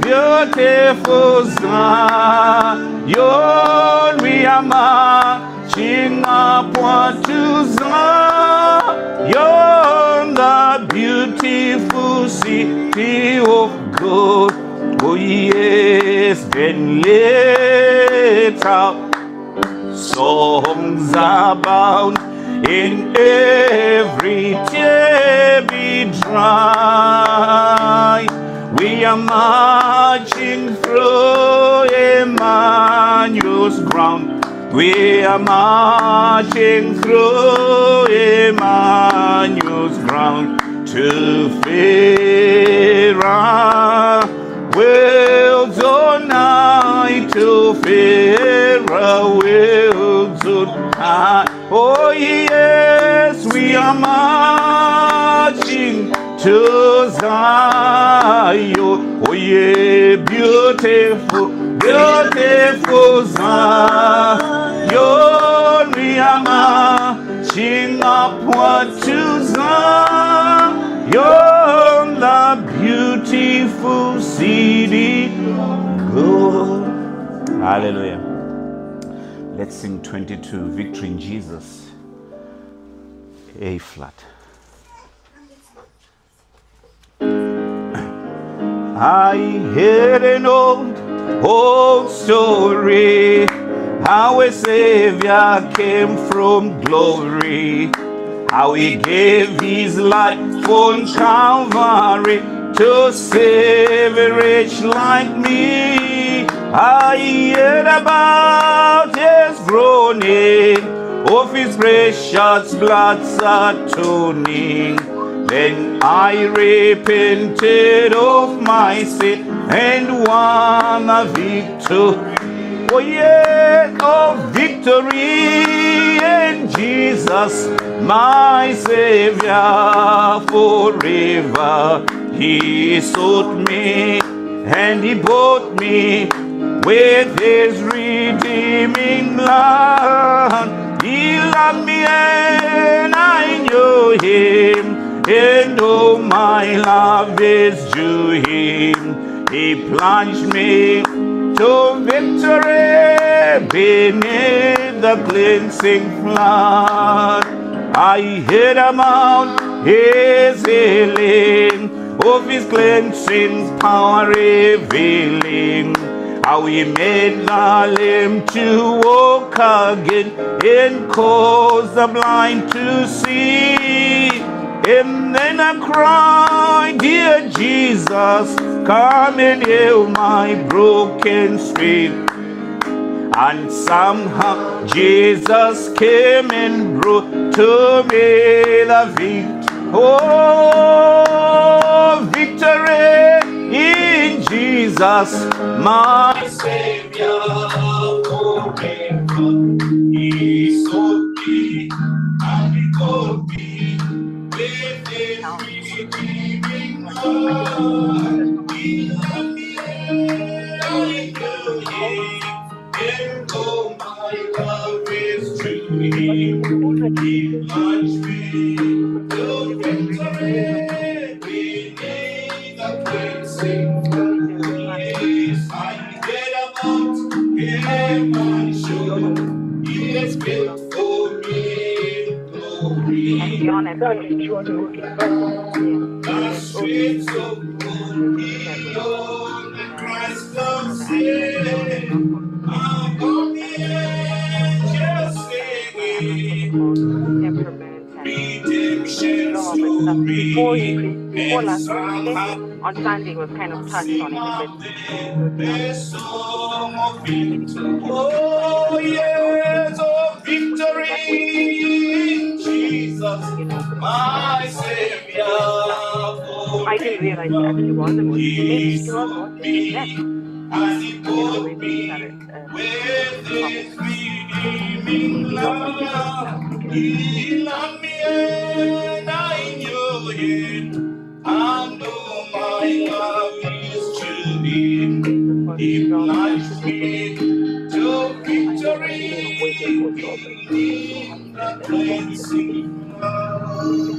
beautiful Zion, we are marching upward to Zion, the beautiful city of God. Oh yes, then let out songs abound in every tear be dry. We are marching through Emmanuel's ground. We are marching through Emmanuel's ground to farewell tonight, to farewell tonight. Oh yes, we are marching to Zion. Oh yeah, beautiful, beautiful Zion. We are marching upward to Zion, the beautiful city of God. Hallelujah. Let's sing 22, Victory in Jesus. A flat. I heard an old story, how a Savior came from glory, how he gave his life on Calvary to save a wretch like me. I heard about his groaning, of his precious blood's atoning. Then I repented of my sin and won a victory. Oh yeah, of victory in Jesus, my Savior forever. He sought me and he bought me with his redeeming blood. He loved me and I knew him, and oh, my love is due him. He plunged me to victory beneath the cleansing flood. I heard about his healing, of his cleansing power revealing, how he made the lame to walk again and caused the blind to see. And then I cried, dear Jesus, come and heal my broken spirit. And somehow Jesus came and brought to me the victory. Oh, victory in Jesus, my Savior forever. He sought me and he called me with his redeeming blood. He loved me and I knew him, and oh, my love is true to him. He plunged me to victory beneath the cleansing flood. Yes, I heard about him and showed he has built for me glory. The streets of glory on the Christ of sin. Above the angels singing redemption story, and somehow on Sunday was kind of touched on it a bit. the song of victory. Oh yes, of victory in Jesus, my Savior. I didn't realize that she was the one. Maybe she was next. And he bought me with his redeeming love. He loved me and I knew him, and oh, my love is to him. He plunged me to victory in the cleansing love.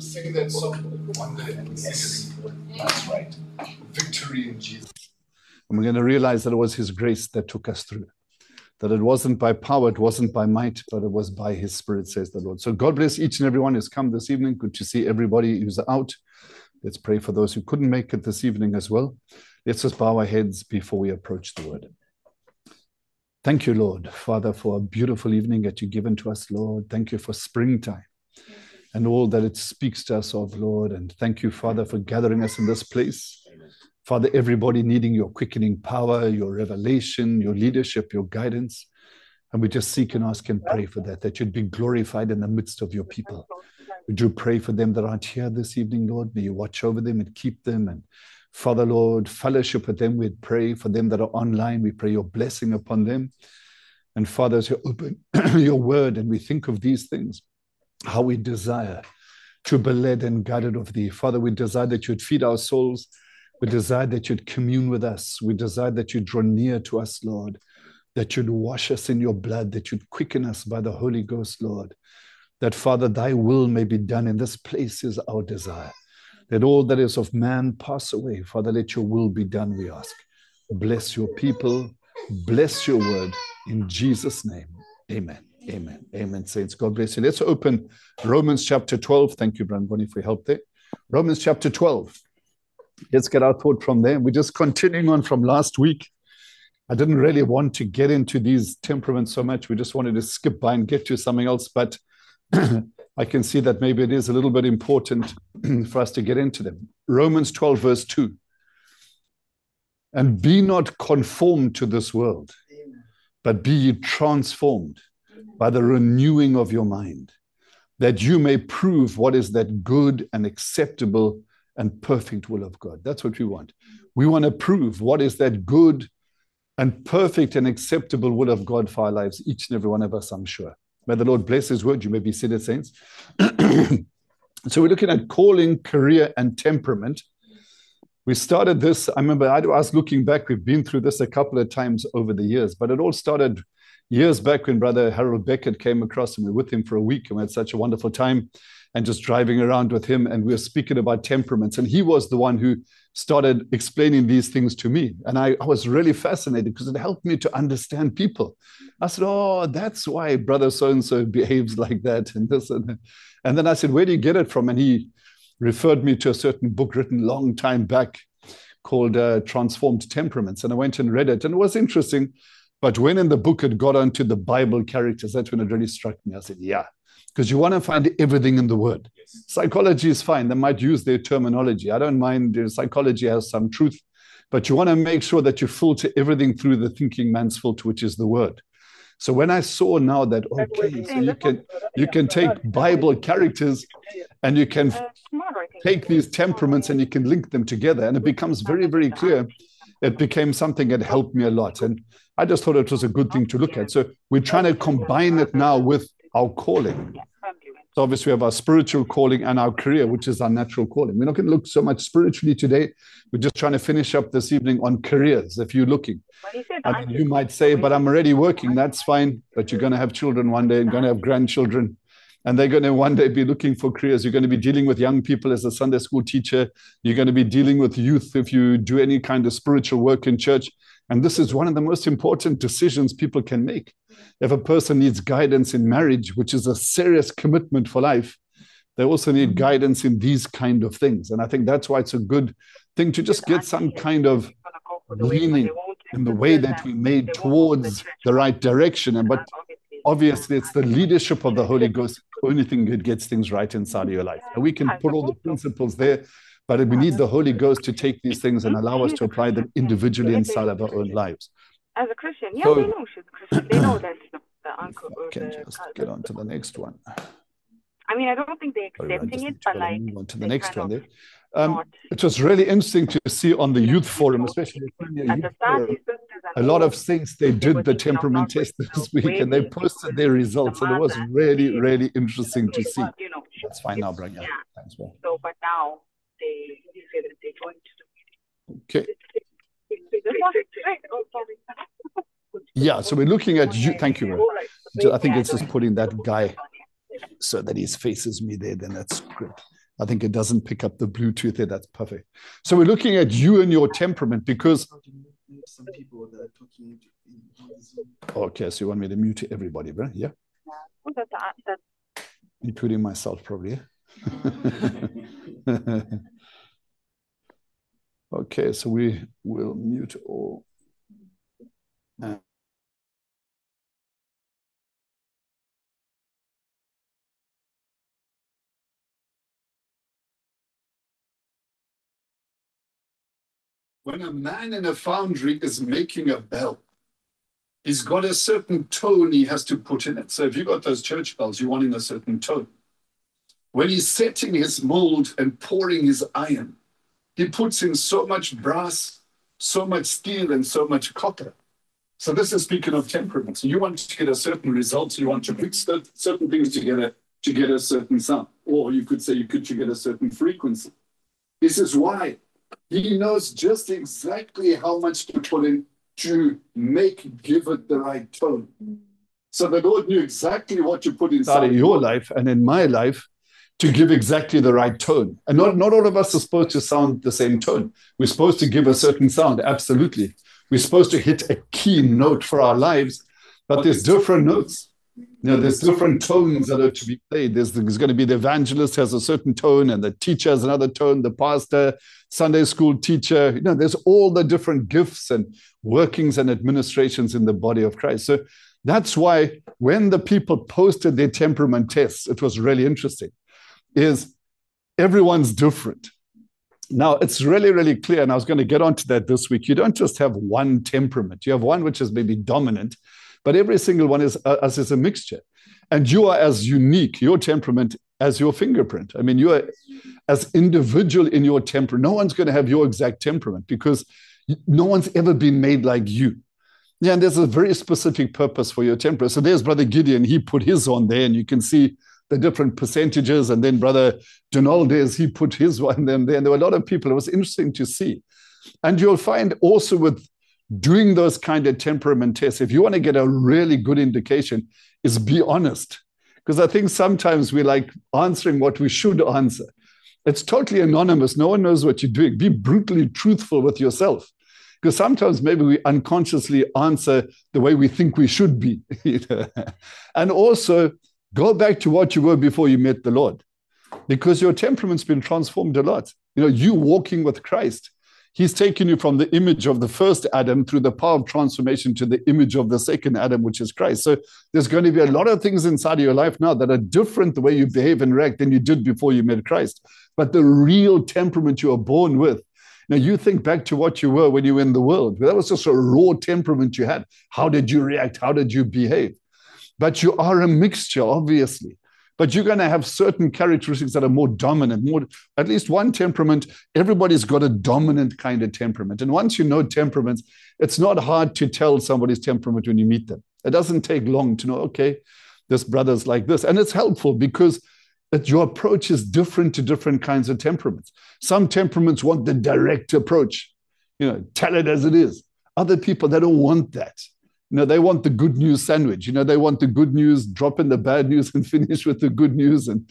Sing that song one day and sing it. That's right. Victory in Jesus. And we're going to realize that it was his grace that took us through. That it wasn't by power, it wasn't by might, but it was by his Spirit, says the Lord. So God bless each and everyone who's come this evening. Good to see everybody who's out. Let's pray for those who couldn't make it this evening as well. Let's just bow our heads before we approach the word. Thank you, Lord, Father, for a beautiful evening that you've given to us, Lord. Thank you for springtime and all that it speaks to us of, Lord. And thank you, Father, for gathering us in this place. Father, everybody needing your quickening power, your revelation, your leadership, your guidance. And we just seek and ask and pray for that you'd be glorified in the midst of your people. We do pray for them that aren't here this evening, Lord. May you watch over them and keep them. And Father, Lord, fellowship with them. We'd pray for them that are online. We pray your blessing upon them. And Father, as you open your word and we think of these things, how we desire to be led and guided of thee. Father, we desire that you'd feed our souls. We desire that you'd commune with us. We desire that you'd draw near to us, Lord, that you'd wash us in your blood, that you'd quicken us by the Holy Ghost, Lord, that, Father, thy will may be done in this place is our desire, that all that is of man pass away. Father, let your will be done, we ask. Bless your people. Bless your word. In Jesus' name, amen. Amen. Amen, saints. God bless you. Let's open Romans chapter 12. Thank you, Brandon Bonnie, for your help there. Romans chapter 12. Let's get our thought from there. We're just continuing on from last week. I didn't really want to get into these temperaments so much. We just wanted to skip by and get to something else. But I can see that maybe it is a little bit important for us to get into them. Romans 12, verse 2. And be not conformed to this world, but be ye transformed by the renewing of your mind, that you may prove what is that good and acceptable and perfect will of God. That's what we want. We want to prove what is that good and perfect and acceptable will of God for our lives, each and every one of us, I'm sure. May the Lord bless his word. You may be seated, saints. So we're looking at calling, career, and temperament. We started this, I remember I was looking back, we've been through this a couple of times over the years, but it all started years back when Brother Harold Beckett came across and we were with him for a week and we had such a wonderful time and just driving around with him and we were speaking about temperaments and he was the one who started explaining these things to me. And I was really fascinated because it helped me to understand people. I said, oh, that's why brother so-and-so behaves like that and this and that. And then I said, where do you get it from? And he referred me to a certain book written long time back called Transformed Temperaments. And I went and read it and it was interesting. But when in the book it got onto the Bible characters, that's when it really struck me. I said, yeah, because you want to find everything in the word. Yes. Psychology is fine. They might use their terminology. I don't mind. Psychology has some truth, but you want to make sure that you filter everything through the thinking man's filter, which is the word. So when I saw now that, okay, so you can take Bible characters and you can take these temperaments and you can link them together and it becomes very, very clear. It became something that helped me a lot. And I just thought it was a good thing to look at. So we're trying to combine it now with our calling. So obviously we have our spiritual calling and our career, which is our natural calling. We're not going to look so much spiritually today. We're just trying to finish up this evening on careers, if you're looking. I mean, you might say, but I'm already working. That's fine. But you're going to have children one day and going to have grandchildren. And they're going to one day be looking for careers. You're going to be dealing with young people as a Sunday school teacher. You're going to be dealing with youth if you do any kind of spiritual work in church. And this is one of the most important decisions people can make. If a person needs guidance in marriage, which is a serious commitment for life, they also need guidance in these kind of things. And I think that's why it's a good thing to just get some kind of leaning in the way that we made towards the right direction. But obviously, it's the leadership of the Holy Ghost, the only thing that gets things right inside of your life. And we can put all the principles there, but we need the Holy Ghost to take these things and allow us to apply them individually inside of our own lives. As a Christian, yeah, so, they know she's a Christian. They know that the uncle. Can just get on to the next one. I mean, I don't think they're accepting it, but like on to the next one there. It was really interesting to see on the youth forum, especially a lot of saints, they did the temperament test this week and they posted their results and it was really, really interesting to see. That's fine now, Brian. Yeah. Thanks, bro. So, but now they say that they're going to do it. Okay. Yeah, so we're looking at you. Thank you, bro. I think it's just putting that guy so that he faces me there, then that's great. I think it doesn't pick up the Bluetooth there. That's perfect. So we're looking at you and your temperament because... Some people that are talking on Zoom. Okay, so you want me to mute everybody, right? Yeah? Including myself, probably. Okay, so we will mute all. When a man in a foundry is making a bell, he's got a certain tone he has to put in it. So if you've got those church bells, you want in a certain tone. When he's setting his mold and pouring his iron, he puts in so much brass, so much steel, and so much copper. So this is speaking of temperament. So you want to get a certain result. You want to mix certain things together to get a certain sound. Or you could say to get a certain frequency. This is why he knows just exactly how much to put in to give it the right tone. So the Lord knew exactly what to put inside of your life and in my life to give exactly the right tone. And not all of us are supposed to sound the same tone. We're supposed to give a certain sound, absolutely. We're supposed to hit a key note for our lives, but there's different notes. There's different tones that are to be played. There's going to be the evangelist has a certain tone, and the teacher has another tone, the pastor, Sunday school teacher. There's all the different gifts and workings and administrations in the body of Christ. So that's why when the people posted their temperament tests, it was really interesting, is everyone's different. Now, it's really, really clear, and I was going to get onto that this week. You don't just have one temperament. You have one which is maybe dominant, but every single one is a mixture. And you are as unique, your temperament, as your fingerprint. I mean, you are as individual in your temperament. No one's going to have your exact temperament because no one's ever been made like you. Yeah, and there's a very specific purpose for your temperament. So there's Brother Gideon. He put his on there, and you can see the different percentages. And then Brother Donaldes, he put his one there. And there were a lot of people. It was interesting to see. And you'll find also with doing those kind of temperament tests, if you want to get a really good indication, is be honest. Because I think sometimes we like answering what we should answer. It's totally anonymous. No one knows what you're doing. Be brutally truthful with yourself. Because sometimes maybe we unconsciously answer the way we think we should be. And also, go back to what you were before you met the Lord. Because your temperament's been transformed a lot. You walking with Christ, He's taken you from the image of the first Adam through the power of transformation to the image of the second Adam, which is Christ. So there's going to be a lot of things inside of your life now that are different the way you behave and react than you did before you met Christ. But the real temperament you are born with, now you think back to what you were when you were in the world. That was just a raw temperament you had. How did you react? How did you behave? But you are a mixture, obviously. But you're going to have certain characteristics that are more dominant, at least one temperament. Everybody's got a dominant kind of temperament. And once you know temperaments, it's not hard to tell somebody's temperament when you meet them. It doesn't take long to know, okay, this brother's like this. And it's helpful because your approach is different to different kinds of temperaments. Some temperaments want the direct approach, tell it as it is. Other people, they don't want that. They want the good news sandwich. They want the good news, drop in the bad news and finish with the good news. And,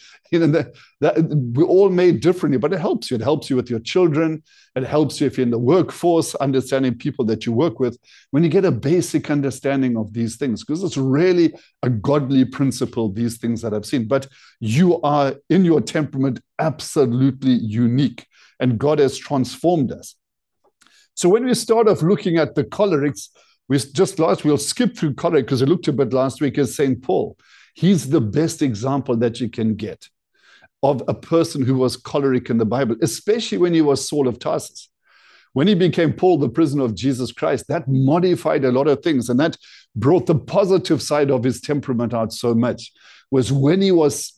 we're all made differently, but it helps you. It helps you with your children. It helps you if you're in the workforce, understanding people that you work with, when you get a basic understanding of these things, because it's really a godly principle, these things that I've seen. But you are, in your temperament, absolutely unique, and God has transformed us. So when we start off looking at the cholerics, we'll skip through choleric because we looked a bit last week as St. Paul. He's the best example that you can get of a person who was choleric in the Bible, especially when he was Saul of Tarsus. When he became Paul, the prisoner of Jesus Christ, that modified a lot of things, and that brought the positive side of his temperament out so much, was when he was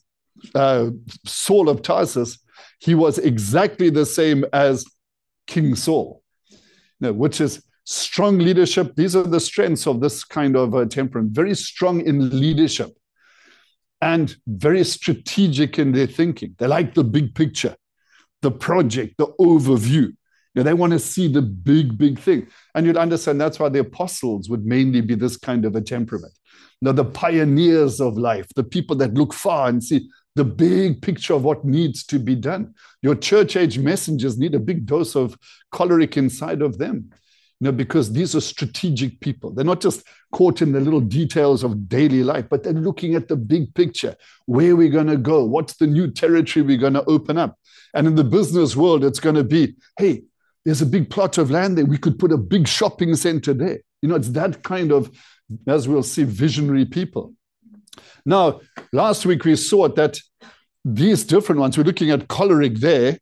Saul of Tarsus, he was exactly the same as King Saul, which is strong leadership. These are the strengths of this kind of temperament. Very strong in leadership and very strategic in their thinking. They like the big picture, the project, the overview. They want to see the big, big thing. And you'd understand that's why the apostles would mainly be this kind of a temperament. The pioneers of life, the people that look far and see the big picture of what needs to be done. Your church age messengers need a big dose of choleric inside of them, because these are strategic people. They're not just caught in the little details of daily life, but they're looking at the big picture, where we're going to go, what's the new territory we're going to open up. And in the business world, it's going to be, hey, there's a big plot of land there. We could put a big shopping center there. It's that kind of, as we'll see, visionary people. Now, last week we saw that these different ones, we're looking at choleric there.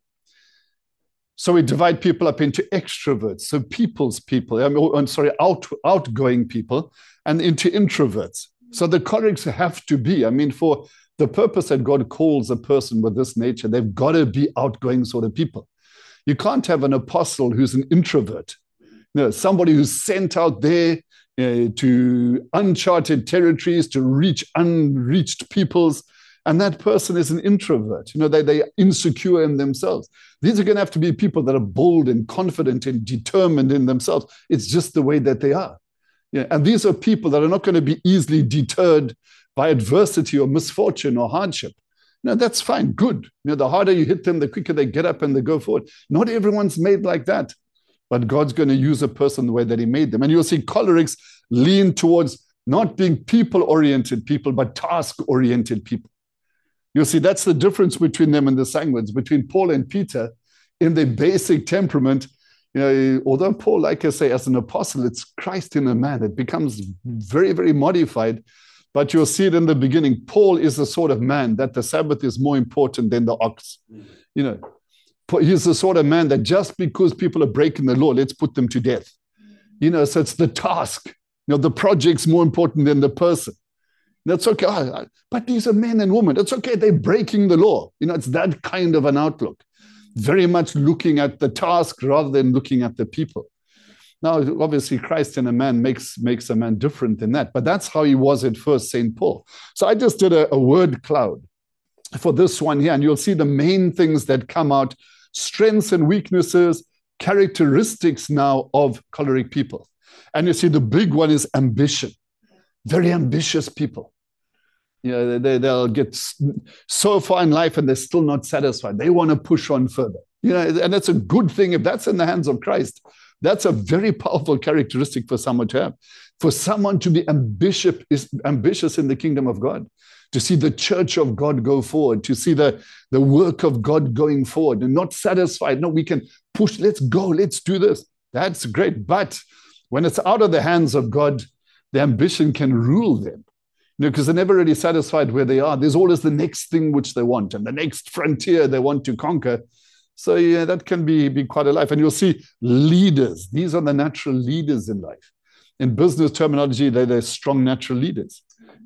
So we divide people up into extroverts, so people's people, outgoing people, and into introverts. So the cholerics have to be, for the purpose that God calls a person with this nature, they've got to be outgoing sort of people. You can't have an apostle who's an introvert. No, somebody who's sent out there to uncharted territories, to reach unreached peoples, and that person is an introvert. They're insecure in themselves. These are going to have to be people that are bold and confident and determined in themselves. It's just the way that they are. And these are people that are not going to be easily deterred by adversity or misfortune or hardship. That's fine, good. The harder you hit them, the quicker they get up and they go forward. Not everyone's made like that, but God's going to use a person the way that he made them. And you'll see cholerics lean towards not being people-oriented people, but task-oriented people. You'll see that's the difference between them and the sanguines, between Paul and Peter in their basic temperament. Although Paul, like I say, as an apostle, it's Christ in a man. It becomes very, very modified. But you'll see it in the beginning. Paul is the sort of man that the Sabbath is more important than the ox. He's the sort of man that just because people are breaking the law, let's put them to death. So it's the task. The project's more important than the person. That's okay. But these are men and women. It's okay. They're breaking the law. It's that kind of an outlook. Very much looking at the task rather than looking at the people. Now, obviously, Christ in a man makes a man different than that. But that's how he was at first, St. Paul. So I just did a word cloud for this one here. And you'll see the main things that come out, strengths and weaknesses, characteristics now of choleric people. And you see the big one is ambition. Very ambitious people. They'll get so far in life and they're still not satisfied. They want to push on further. And that's a good thing. If that's in the hands of Christ, that's a very powerful characteristic for someone to have. For someone to be ambitious in the kingdom of God, to see the church of God go forward, to see the work of God going forward and not satisfied. No, we can push. Let's go. Let's do this. That's great. But when it's out of the hands of God, the ambition can rule them, because they're never really satisfied where they are. There's always the next thing which they want and the next frontier they want to conquer. So that can be quite a life. And you'll see leaders. These are the natural leaders in life. In business terminology, they're strong natural leaders.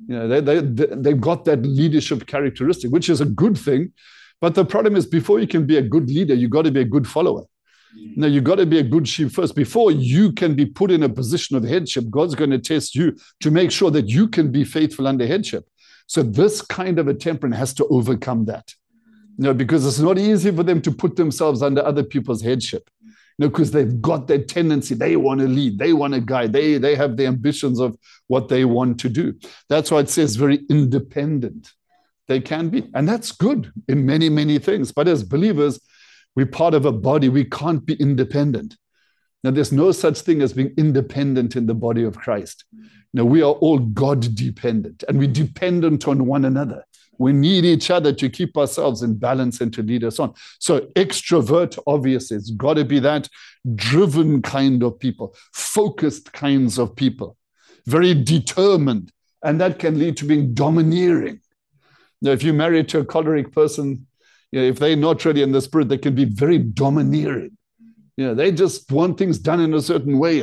They've got that leadership characteristic, which is a good thing. But the problem is, before you can be a good leader, you've got to be a good follower. You've got to be a good sheep first. Before you can be put in a position of headship, God's going to test you to make sure that you can be faithful under headship. So this kind of a temperament has to overcome that. Because it's not easy for them to put themselves under other people's headship. Because they've got that tendency. They want to lead. They want to guide. They have the ambitions of what they want to do. That's why it says very independent. They can be. And that's good in many, many things. But as believers, we're part of a body. We can't be independent. Now, there's no such thing as being independent in the body of Christ. We are all God-dependent, and we're dependent on one another. We need each other to keep ourselves in balance and to lead us on. So extrovert, obviously, it's got to be that driven kind of people, focused kinds of people, very determined, and that can lead to being domineering. Now, if you're married to a choleric person, if they're not really in the spirit, they can be very domineering. They just want things done in a certain way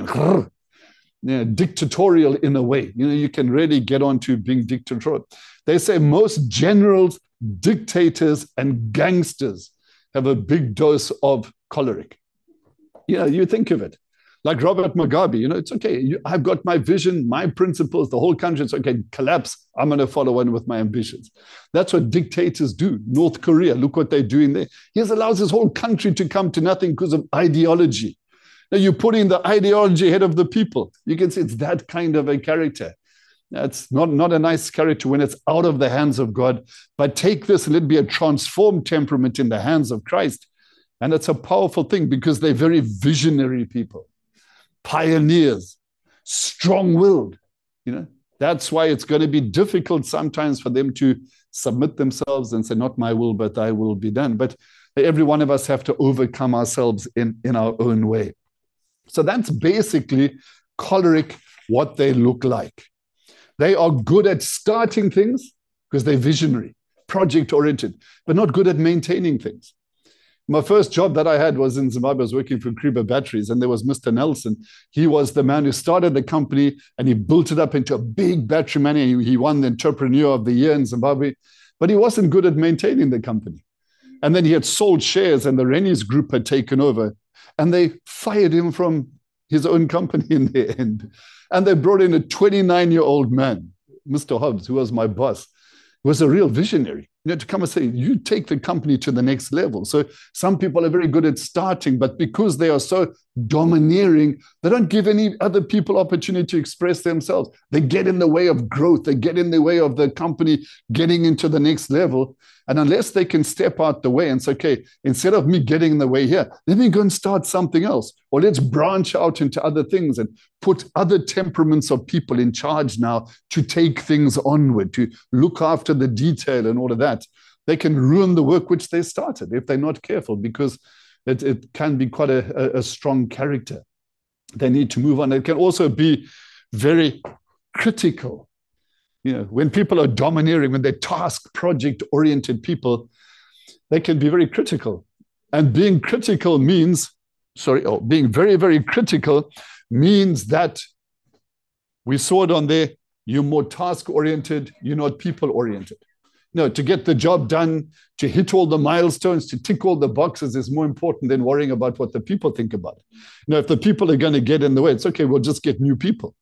and dictatorial in a way. You can really get on to being dictatorial. They say most generals, dictators, and gangsters have a big dose of choleric. You think of it. Like Robert Mugabe, it's okay. I've got my vision, my principles, the whole country. It's okay, collapse. I'm going to follow on with my ambitions. That's what dictators do. North Korea, look what they're doing there. He allows his whole country to come to nothing because of ideology. Now you're putting the ideology ahead of the people. You can see it's that kind of a character. That's not a nice character when it's out of the hands of God. But take this and let it be a transformed temperament in the hands of Christ. And it's a powerful thing because they're very visionary people, pioneers, strong-willed. That's why it's going to be difficult sometimes for them to submit themselves and say, not my will, but thy will be done. But every one of us have to overcome ourselves in our own way. So that's basically choleric, what they look like. They are good at starting things because they're visionary, project-oriented, but not good at maintaining things. My first job that I had was in Zimbabwe. I was working for Kruber Batteries, and there was Mr. Nelson. He was the man who started the company, and he built it up into a big battery manufacturer. He won the Entrepreneur of the Year in Zimbabwe, but he wasn't good at maintaining the company. And then he had sold shares, and the Rennies Group had taken over, and they fired him from his own company in the end. And they brought in a 29-year-old man, Mr. Hobbs, who was my boss, who was a real visionary. To come and say, you take the company to the next level. So some people are very good at starting, but because they are so domineering, they don't give any other people opportunity to express themselves. They get in the way of growth. They get in the way of the company getting into the next level. And unless they can step out the way and say, okay, instead of me getting in the way here, let me go and start something else. Or let's branch out into other things and put other temperaments of people in charge now to take things onward, to look after the detail and all of that. They can ruin the work which they started if they're not careful, because it can be quite a strong character. They need to move on. It can also be very critical. When people are domineering, when they're task project-oriented people, they can be very critical. And being critical means, being very, very critical means that we saw it on there, you're more task-oriented, you're not people-oriented. To get the job done, to hit all the milestones, to tick all the boxes is more important than worrying about what the people think about it. If the people are going to get in the way, it's okay, we'll just get new people.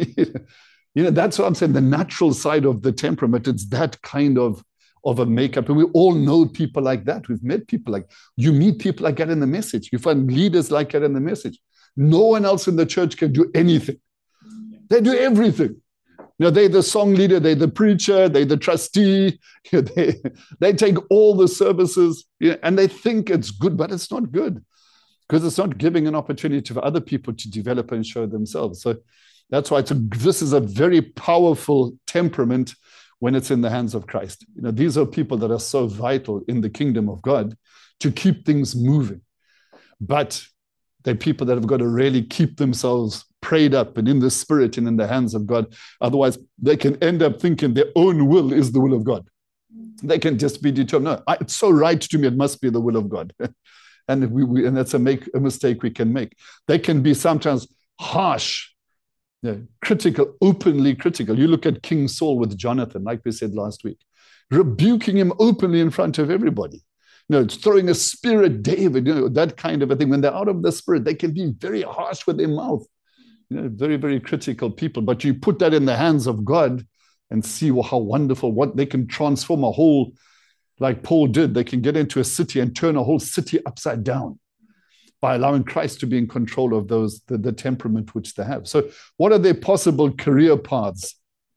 That's what I'm saying, the natural side of the temperament. It's that kind of a makeup. And we all know people like that. We've met people like, you meet people like that in the message. You find leaders like that in the message. No one else in the church can do anything. They do everything. They're the song leader, they're the preacher, they're the trustee. They take all the services, and they think it's good, but it's not good because it's not giving an opportunity for other people to develop and show themselves. So that's why this is a very powerful temperament when it's in the hands of Christ. These are people that are so vital in the kingdom of God to keep things moving. But they're people that have got to really keep themselves prayed up and in the spirit and in the hands of God. Otherwise, they can end up thinking their own will is the will of God. They can just be determined, no, it's so right to me, it must be the will of God. and that's a mistake we can make. They can be sometimes harsh, critical, openly critical. You look at King Saul with Jonathan, like we said last week, rebuking him openly in front of everybody. Throwing a spear at David, that kind of a thing. When they're out of the spirit, they can be very harsh with their mouth. Very, very critical people. But you put that in the hands of God and see how wonderful, what they can transform a whole, like Paul did. They can get into a city and turn a whole city upside down by allowing Christ to be in control of the temperament which they have. So what are their possible career paths?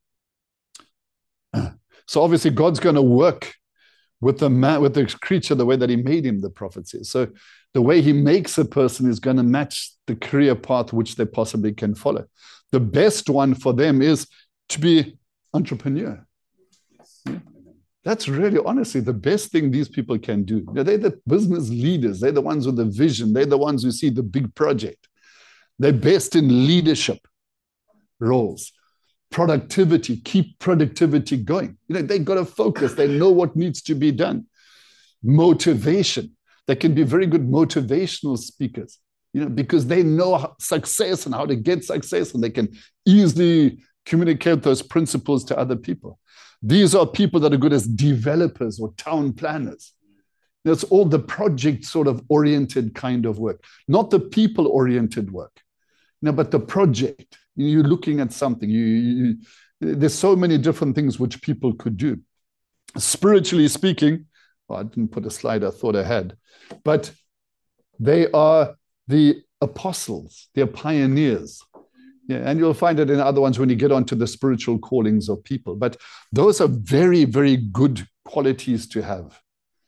So obviously God's going to work with the creature the way that he made him, the prophet says. So the way he makes a person is going to match the career path which they possibly can follow. The best one for them is to be entrepreneur. Yeah. That's really, honestly, the best thing these people can do. They're the business leaders. They're the ones with the vision. They're the ones who see the big project. They're best in leadership roles. Productivity, keep productivity going. They've got to focus. They know what needs to be done. Motivation. They can be very good motivational speakers, because they know success and how to get success, and they can easily communicate those principles to other people. These are people that are good as developers or town planners. That's all the project sort of oriented kind of work, not the people oriented work, but the project. You're looking at something. There's so many different things which people could do. Spiritually speaking, I didn't put a slide I thought I had, but they are the apostles. They're pioneers. Yeah, and you'll find it in other ones when you get onto the spiritual callings of people. But those are very, very good qualities to have.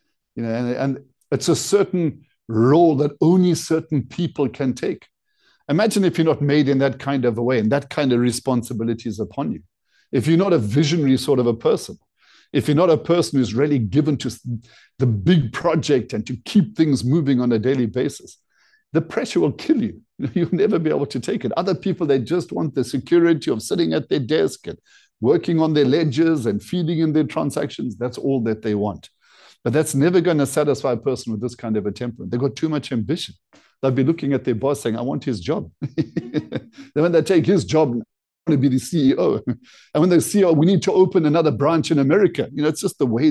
And it's a certain role that only certain people can take. Imagine if you're not made in that kind of a way, and that kind of responsibility is upon you. If you're not a visionary sort of a person, if you're not a person who's really given to the big project and to keep things moving on a daily basis, the pressure will kill you. You'll never be able to take it. Other people, they just want the security of sitting at their desk and working on their ledgers and feeding in their transactions. That's all that they want. But that's never going to satisfy a person with this kind of a temperament. They've got too much ambition. They'll be looking at their boss saying, I want his job. Then when they take his job, I want to be the CEO. And when the CEO, we need to open another branch in America. It's just the way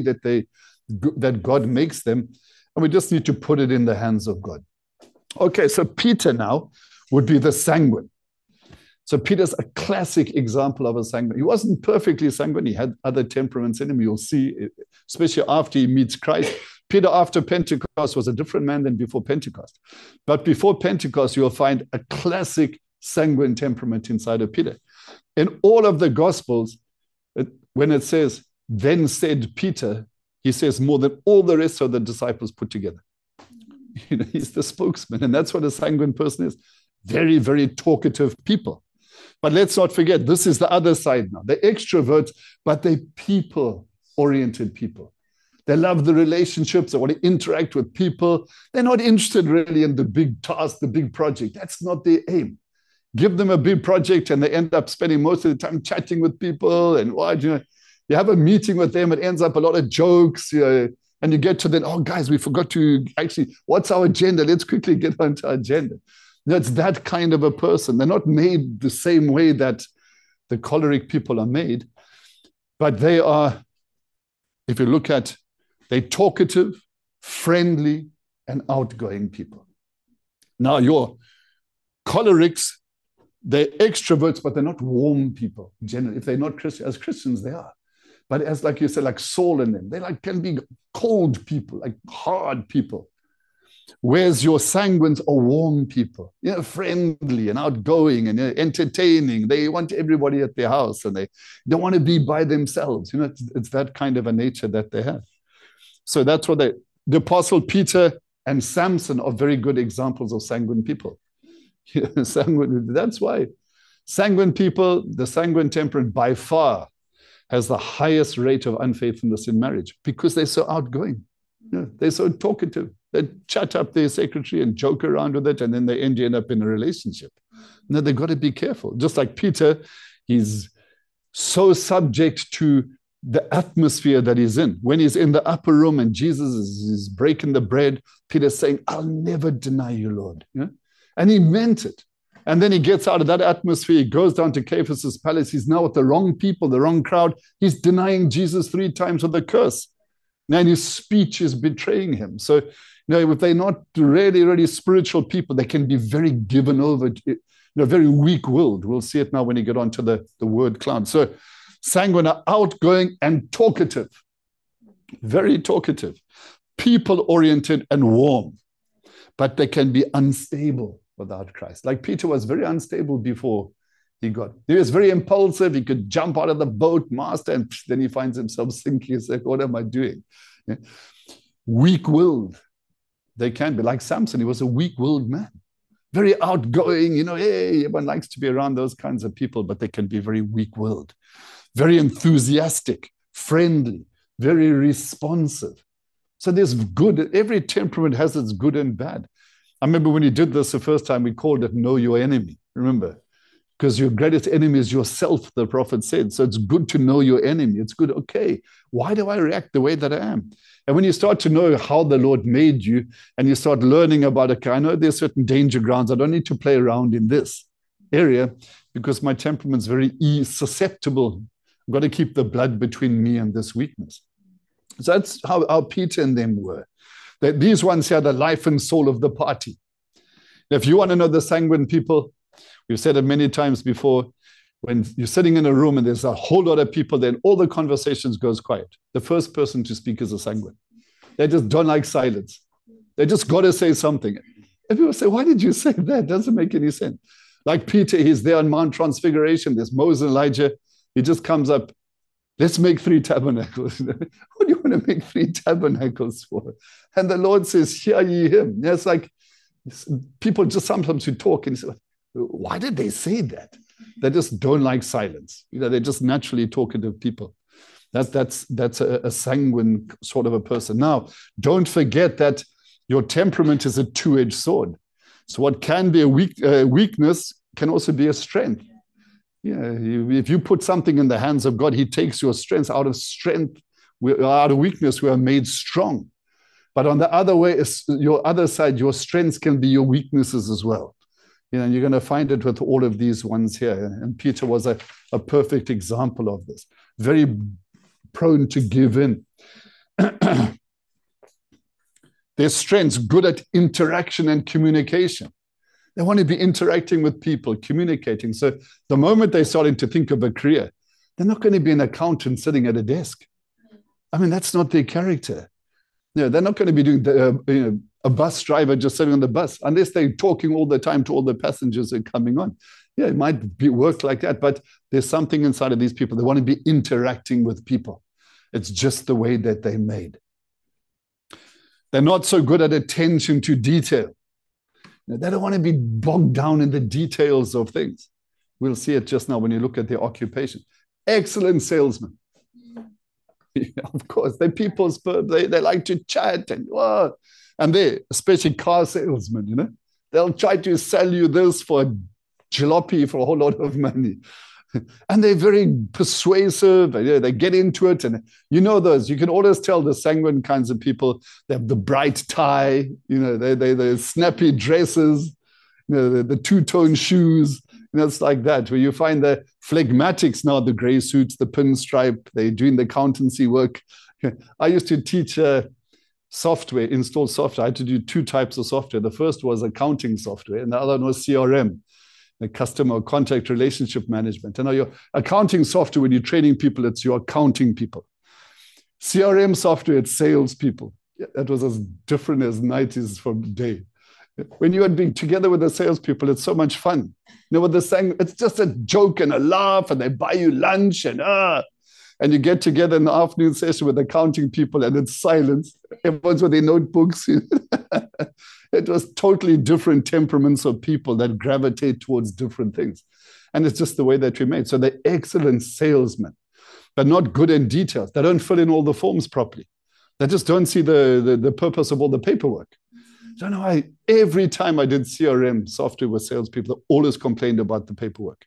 that God makes them. And we just need to put it in the hands of God. Okay, so Peter now would be the sanguine. So Peter's a classic example of a sanguine. He wasn't perfectly sanguine. He had other temperaments in him. You'll see, especially after he meets Christ. Peter, after Pentecost, was a different man than before Pentecost. But before Pentecost, you'll find a classic sanguine temperament inside of Peter. In all of the Gospels, when it says, then said Peter, he says more than all the rest of the disciples put together. He's the spokesman, and that's what a sanguine person is. Very, very talkative people. But let's not forget, this is the other side now. They're extroverts, but they're people-oriented people. They love the relationships. They want to interact with people. They're not interested really in the big task, the big project. That's not their aim. Give them a big project and they end up spending most of the time chatting with people. And you have a meeting with them, it ends up a lot of jokes, and you get to then, oh, guys, we forgot to actually, what's our agenda? Let's quickly get onto our agenda. It's that kind of a person. They're not made the same way that the choleric people are made, but they are, if you look at, they're talkative, friendly, and outgoing people. Now, your cholerics, they're extroverts, but they're not warm people. Generally, if they're not Christian, as Christians, they are. But as, like you said, like Saul and them, they can be cold people, like hard people. Whereas your sanguines are warm people, friendly and outgoing and entertaining. They want everybody at their house and they don't want to be by themselves. It's that kind of a nature that they have. So that's what the Apostle Peter and Samson are very good examples of sanguine people. That's why sanguine people, the sanguine temperament by far has the highest rate of unfaithfulness in marriage because they're so outgoing. They're so talkative. They chat up their secretary and joke around with it, and then they end up in a relationship. Now, they've got to be careful. Just like Peter, he's so subject to the atmosphere that he's in. When he's in the upper room and Jesus is breaking the bread, Peter's saying, I'll never deny you, Lord. And he meant it. And then he gets out of that atmosphere. He goes down to Caiaphas' palace. He's now with the wrong people, the wrong crowd. He's denying Jesus 3 times with a curse. And his speech is betraying him. So, if they're not really, really spiritual people, they can be very given over, very weak-willed. We'll see it now when you get onto the word cloud. So sanguine are outgoing and talkative, very talkative, people-oriented and warm, but they can be unstable without Christ. Like Peter was very unstable before he was very impulsive. He could jump out of the boat, master, and then he finds himself sinking. He's like, what am I doing? Weak-willed. They can be like Samson. He was a weak-willed man, very outgoing. Hey, everyone likes to be around those kinds of people, but they can be very weak-willed, very enthusiastic, friendly, very responsive. So there's good. Every temperament has its good and bad. I remember when he did this the first time, we called it Know Your Enemy. Remember? Because your greatest enemy is yourself, the prophet said. So it's good to know your enemy. It's good. Okay, why do I react the way that I am? And when you start to know how the Lord made you and you start learning about, okay, I know there's certain danger grounds. I don't need to play around in this area because my temperament's very susceptible. I've got to keep the blood between me and this weakness. So that's how Peter and them were. These ones had the life and soul of the party. If you want to know the sanguine people, we've said it many times before, when you're sitting in a room and there's a whole lot of people, then all the conversations goes quiet. The first person to speak is a sanguine. They just don't like silence. They just got to say something. And people say, why did you say that? It doesn't make any sense. Like Peter, he's there on Mount Transfiguration. There's Moses and Elijah. He just comes up, let's make 3 tabernacles. What do you want to make 3 tabernacles for? And the Lord says, hear ye him. It's like people just sometimes who talk and say, why did they say that? They just don't like silence. They're just naturally talkative people. That's a sanguine sort of a person. Now, don't forget that your temperament is a two-edged sword. So what can be a weakness can also be a strength. If you put something in the hands of God, he takes your strengths. Out of strength, out of weakness, we are made strong. But on the other way, your other side, your strengths can be your weaknesses as well. You're going to find it with all of these ones here. And Peter was a perfect example of this. Very prone to give in. Their strengths, good at interaction and communication. They want to be interacting with people, communicating. So the moment they're starting to think of a career, they're not going to be an accountant sitting at a desk. I mean, that's not their character. They're not going to be doing a bus driver just sitting on the bus, unless they're talking all the time to all the passengers that are coming on. Yeah, it might be work like that, but there's something inside of these people. They want to be interacting with people. It's just the way that they're made. They're not so good at attention to detail. They don't want to be bogged down in the details of things. We'll see it just now when you look at their occupation. Excellent salesmen. Of course, they're people's, they like to chat and they, especially car salesmen, they'll try to sell you this for a jalopy for a whole lot of money. And they're very persuasive. They get into it. And those, you can always tell the sanguine kinds of people. They have the bright tie, they snappy dresses, the two-tone shoes. It's like that, where you find the phlegmatics now, the gray suits, the pinstripe, they're doing the accountancy work. I used to teach software, install software. I had to do 2 types of software. The first was accounting software, and the other one was CRM. The customer contact relationship management. And now your accounting software, when you're training people, it's your accounting people. CRM software, it's sales people. That was as different as night is from day. When you are being together with the salespeople, it's so much fun. What they're saying, it's just a joke and a laugh, and they buy you lunch and you get together in the afternoon session with accounting people, and it's silence. Everyone's with their notebooks. It was totally different temperaments of people that gravitate towards different things. And it's just the way that we're made. So they're excellent salesmen, but not good in details. They don't fill in all the forms properly. They just don't see the purpose of all the paperwork. So every time I did CRM software with salespeople, they always complained about the paperwork.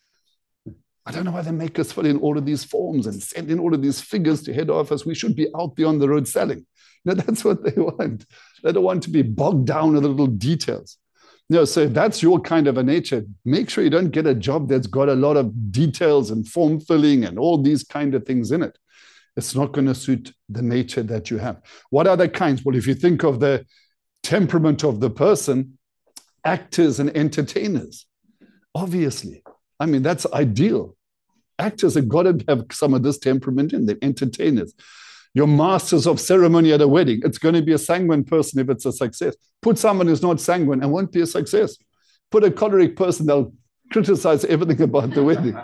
I don't know why they make us fill in all of these forms and send in all of these figures to head office. We should be out there on the road selling. That's what they want. They don't want to be bogged down in the little details. So if that's your kind of a nature, make sure you don't get a job that's got a lot of details and form filling and all these kind of things in it. It's not going to suit the nature that you have. What other kinds? Well, if you think of the temperament of the person, actors and entertainers, obviously. I mean, that's ideal. Actors have got to have some of this temperament in them, entertainers. Your masters of ceremony at a wedding, it's going to be a sanguine person if it's a success. Put someone who's not sanguine and won't be a success. Put a choleric person, they'll criticize everything about the wedding.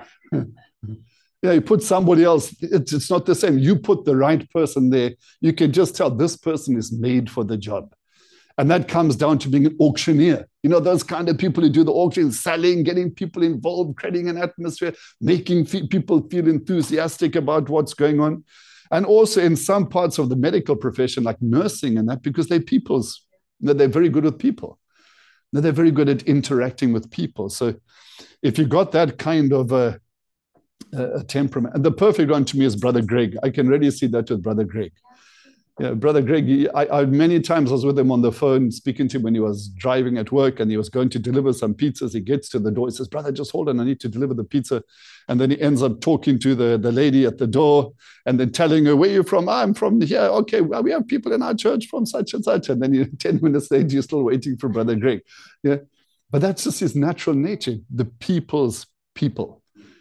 You put somebody else, it's not the same. You put the right person there, you can just tell this person is made for the job. And that comes down to being an auctioneer. Those kind of people who do the auction, selling, getting people involved, creating an atmosphere, making people feel enthusiastic about what's going on. And also in some parts of the medical profession, like nursing and that, because they're people's, they're very good with people. They're very good at interacting with people. So if you got that kind of a temperament, and the perfect one to me is Brother Greg. I can really see that with Brother Greg. Yeah, Brother Greg, I many times I was with him on the phone, speaking to him when he was driving at work and he was going to deliver some pizzas. He gets to the door. He says, brother, just hold on. I need to deliver the pizza. And then he ends up talking to the lady at the door and then telling her, where are you from? I'm from here. Okay, well, we have people in our church from such and such. And then 10 minutes later, you're still waiting for Brother Greg. Yeah, but that's just his natural nature, the people's people.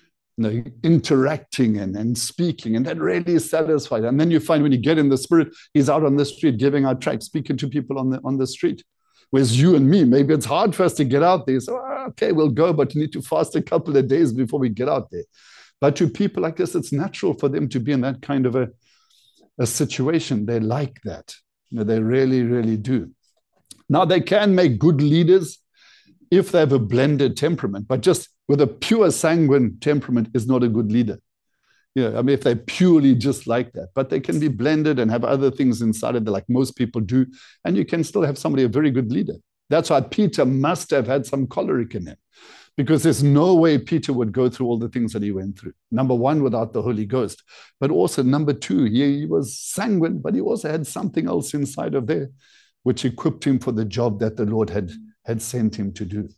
Interacting and speaking, and that really is satisfied. And then you find when you get in the spirit, he's out on the street giving out tracts, speaking to people on the street. Whereas you and me, maybe it's hard for us to get out there. So, okay, we'll go, but you need to fast a couple of days before we get out there. But to people like this, it's natural for them to be in that kind of a situation. They like that. They really, really do. Now, they can make good leaders if they have a blended temperament, but just with a pure sanguine temperament is not a good leader. If they're purely just like that, but they can be blended and have other things inside of it, like most people do, and you can still have somebody a very good leader. That's why Peter must have had some choleric in him, because there's no way Peter would go through all the things that he went through. Number one, without the Holy Ghost, but also number two, he was sanguine, but he also had something else inside of there, which equipped him for the job that the Lord had sent him to do.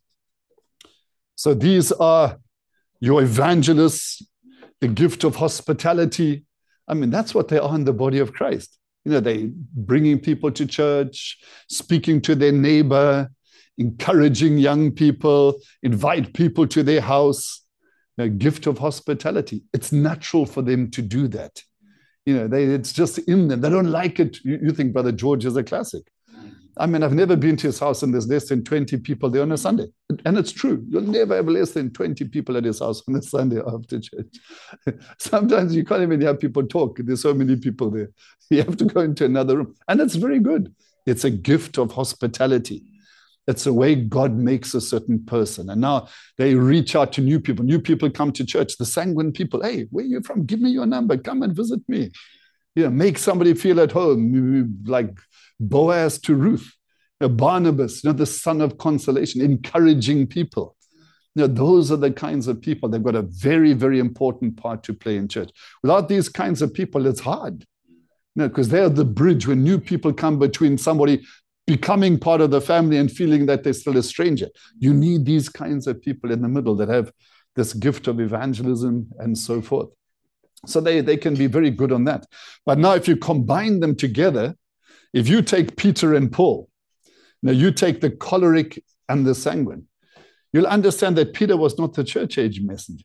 So these are your evangelists, the gift of hospitality. I mean, that's what they are in the body of Christ. They bringing people to church, speaking to their neighbor, encouraging young people, invite people to their house. The gift of hospitality. It's natural for them to do that. It's just in them. They don't like it. You think Brother George is a classic. I mean, I've never been to his house and there's less than 20 people there on a Sunday. And it's true. You'll never have less than 20 people at his house on a Sunday after church. Sometimes you can't even hear people talk. There's so many people there. You have to go into another room. And it's very good. It's a gift of hospitality. It's the way God makes a certain person. And now they reach out to new people. New people come to church. The sanguine people, hey, where are you from? Give me your number. Come and visit me. Make somebody feel at home, like Boaz to Ruth, Barnabas, the son of consolation, encouraging people. Those are the kinds of people. They've got a very, very important part to play in church. Without these kinds of people, it's hard. Because they're the bridge when new people come between somebody becoming part of the family and feeling that they're still a stranger. You need these kinds of people in the middle that have this gift of evangelism and so forth. So they can be very good on that. But now if you combine them together, if you take Peter and Paul, now you take the choleric and the sanguine, you'll understand that Peter was not the church age messenger.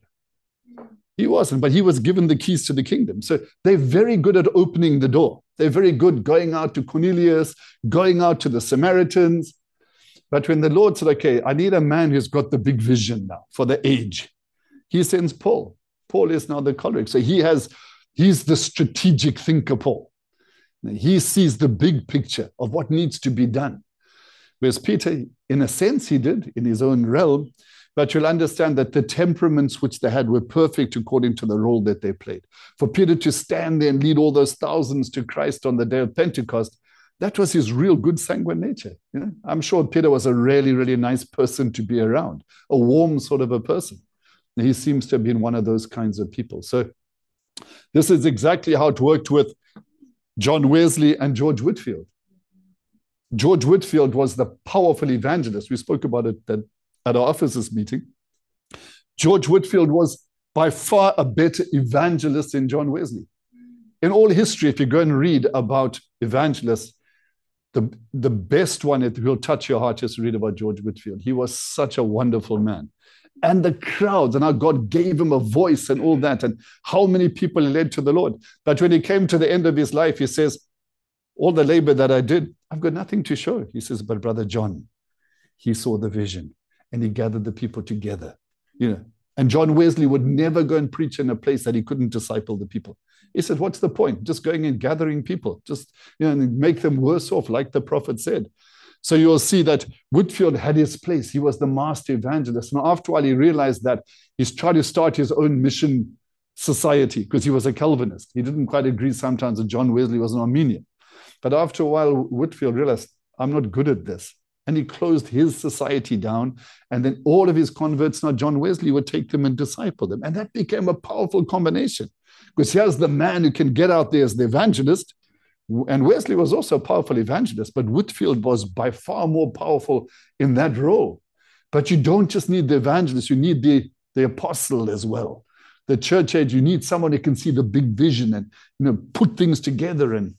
He wasn't, but he was given the keys to the kingdom. So they're very good at opening the door. They're very good going out to Cornelius, going out to the Samaritans. But when the Lord said, okay, I need a man who's got the big vision now for the age, he sends Paul. Paul is now the choleric. So he's the strategic thinker, Paul. He sees the big picture of what needs to be done. Whereas Peter, in a sense, he did in his own realm, but you'll understand that the temperaments which they had were perfect according to the role that they played. For Peter to stand there and lead all those thousands to Christ on the day of Pentecost, that was his real good sanguine nature. I'm sure Peter was a really, really nice person to be around, a warm sort of a person. He seems to have been one of those kinds of people. So this is exactly how it worked with John Wesley and George Whitefield. George Whitefield was the powerful evangelist. We spoke about it at our officers' meeting. George Whitefield was by far a better evangelist than John Wesley. In all history, if you go and read about evangelists, the best one that will touch your heart is to read about George Whitefield. He was such a wonderful man. And the crowds, and how God gave him a voice and all that, and how many people he led to the Lord. But when he came to the end of his life, he says, all the labor that I did, I've got nothing to show. He says, but Brother John, he saw the vision and he gathered the people together. And John Wesley would never go and preach in a place that he couldn't disciple the people. He said, what's the point? Just going and gathering people, just and make them worse off, like the prophet said. So you'll see that Whitefield had his place. He was the master evangelist. And after a while, he realized that he's trying to start his own mission society because he was a Calvinist. He didn't quite agree sometimes that John Wesley was an Arminian. But after a while, Whitefield realized, I'm not good at this. And he closed his society down. And then all of his converts, now John Wesley, would take them and disciple them. And that became a powerful combination. Because here's the man who can get out there as the evangelist. And Wesley was also a powerful evangelist, but Whitefield was by far more powerful in that role. But you don't just need the evangelist, you need the apostle as well. The church age, you need someone who can see the big vision and put things together and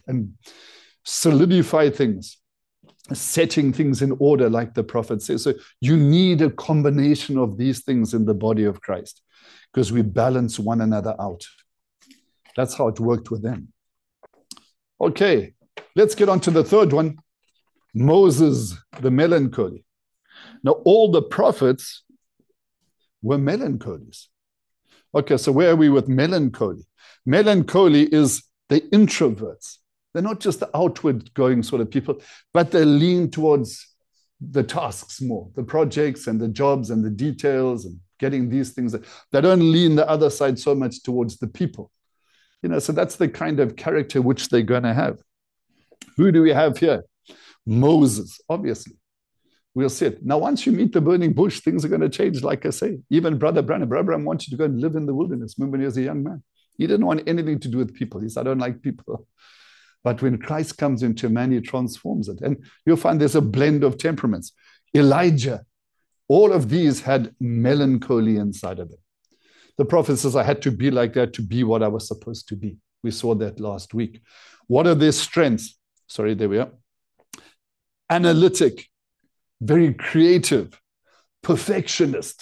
solidify things, setting things in order, like the prophet says. So you need a combination of these things in the body of Christ because we balance one another out. That's how it worked with them. Okay, let's get on to the third one. Moses, the melancholy. Now, all the prophets were melancholies. Okay, so where are we with melancholy? Melancholy is the introverts. They're not just the outward going sort of people, but they lean towards the tasks more, the projects and the jobs and the details and getting these things. They don't lean the other side so much towards the people. So that's the kind of character which they're going to have. Who do we have here? Moses, obviously. We'll see it. Now, once you meet the burning bush, things are going to change, like I say. Even Brother Branham wanted to go and live in the wilderness. Remember when he was a young man? He didn't want anything to do with people. He said, I don't like people. But when Christ comes into man, he transforms it. And you'll find there's a blend of temperaments. Elijah, all of these had melancholy inside of them. The prophet says, I had to be like that to be what I was supposed to be. We saw that last week. What are their strengths? Sorry, there we are. Analytic, very creative, perfectionist.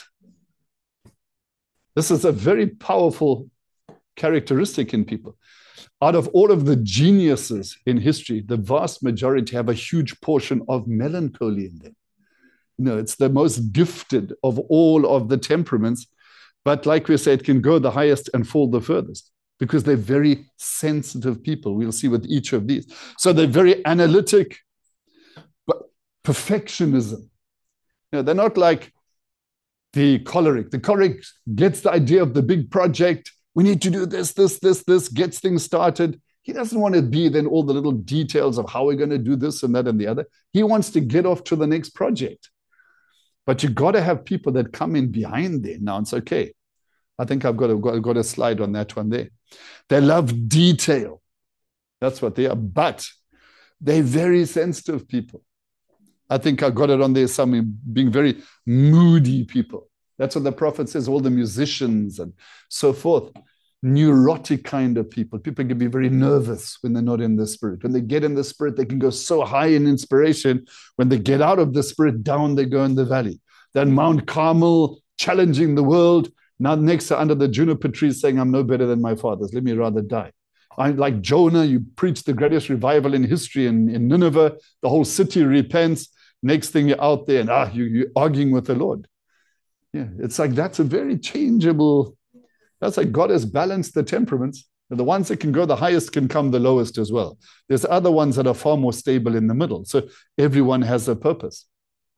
This is a very powerful characteristic in people. Out of all of the geniuses in history, the vast majority have a huge portion of melancholy in them. It's the most gifted of all of the temperaments. But like we said, it can go the highest and fall the furthest because they're very sensitive people. We'll see with each of these. So they're very analytic, but perfectionism. They're not like the choleric. The choleric gets the idea of the big project. We need to do this, gets things started. He doesn't want to be then all the little details of how we're going to do this and that and the other. He wants to get off to the next project. But you've got to have people that come in behind there. Now it's okay. I think I've got a slide on that one there. They love detail. That's what they are. But they're very sensitive people. I think I got it on there somewhere, being very moody people. That's what the prophet says, all the musicians and so forth. Neurotic kind of people. People can be very nervous when they're not in the spirit. When they get in the spirit, they can go so high in inspiration. When they get out of the spirit, down they go in the valley. Then Mount Carmel, challenging the world. Now next to under the juniper tree saying, I'm no better than my fathers. Let me rather die. I'm like Jonah, you preach the greatest revival in history in Nineveh. The whole city repents. Next thing you're out there and you're arguing with the Lord. Yeah, it's like that's a very changeable. That's like God has balanced the temperaments. And the ones that can go the highest can come the lowest as well. There's other ones that are far more stable in the middle. So everyone has a purpose.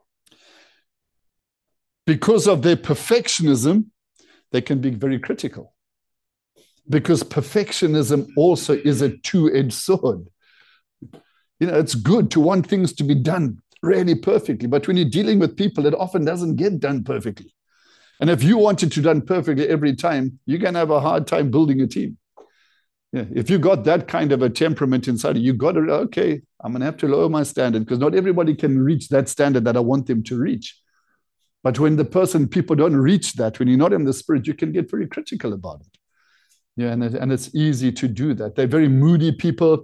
Because of their perfectionism, they can be very critical. Because perfectionism also is a two-edged sword. It's good to want things to be done really perfectly. But when you're dealing with people, it often doesn't get done perfectly. And if you want it to done perfectly every time, you're going to have a hard time building a team. Yeah, if you got that kind of a temperament inside you, got to, okay, I'm going to have to lower my standard because not everybody can reach that standard that I want them to reach. But when people don't reach that, when you're not in the spirit, you can get very critical about it. Yeah, and it's easy to do that. They're very moody people,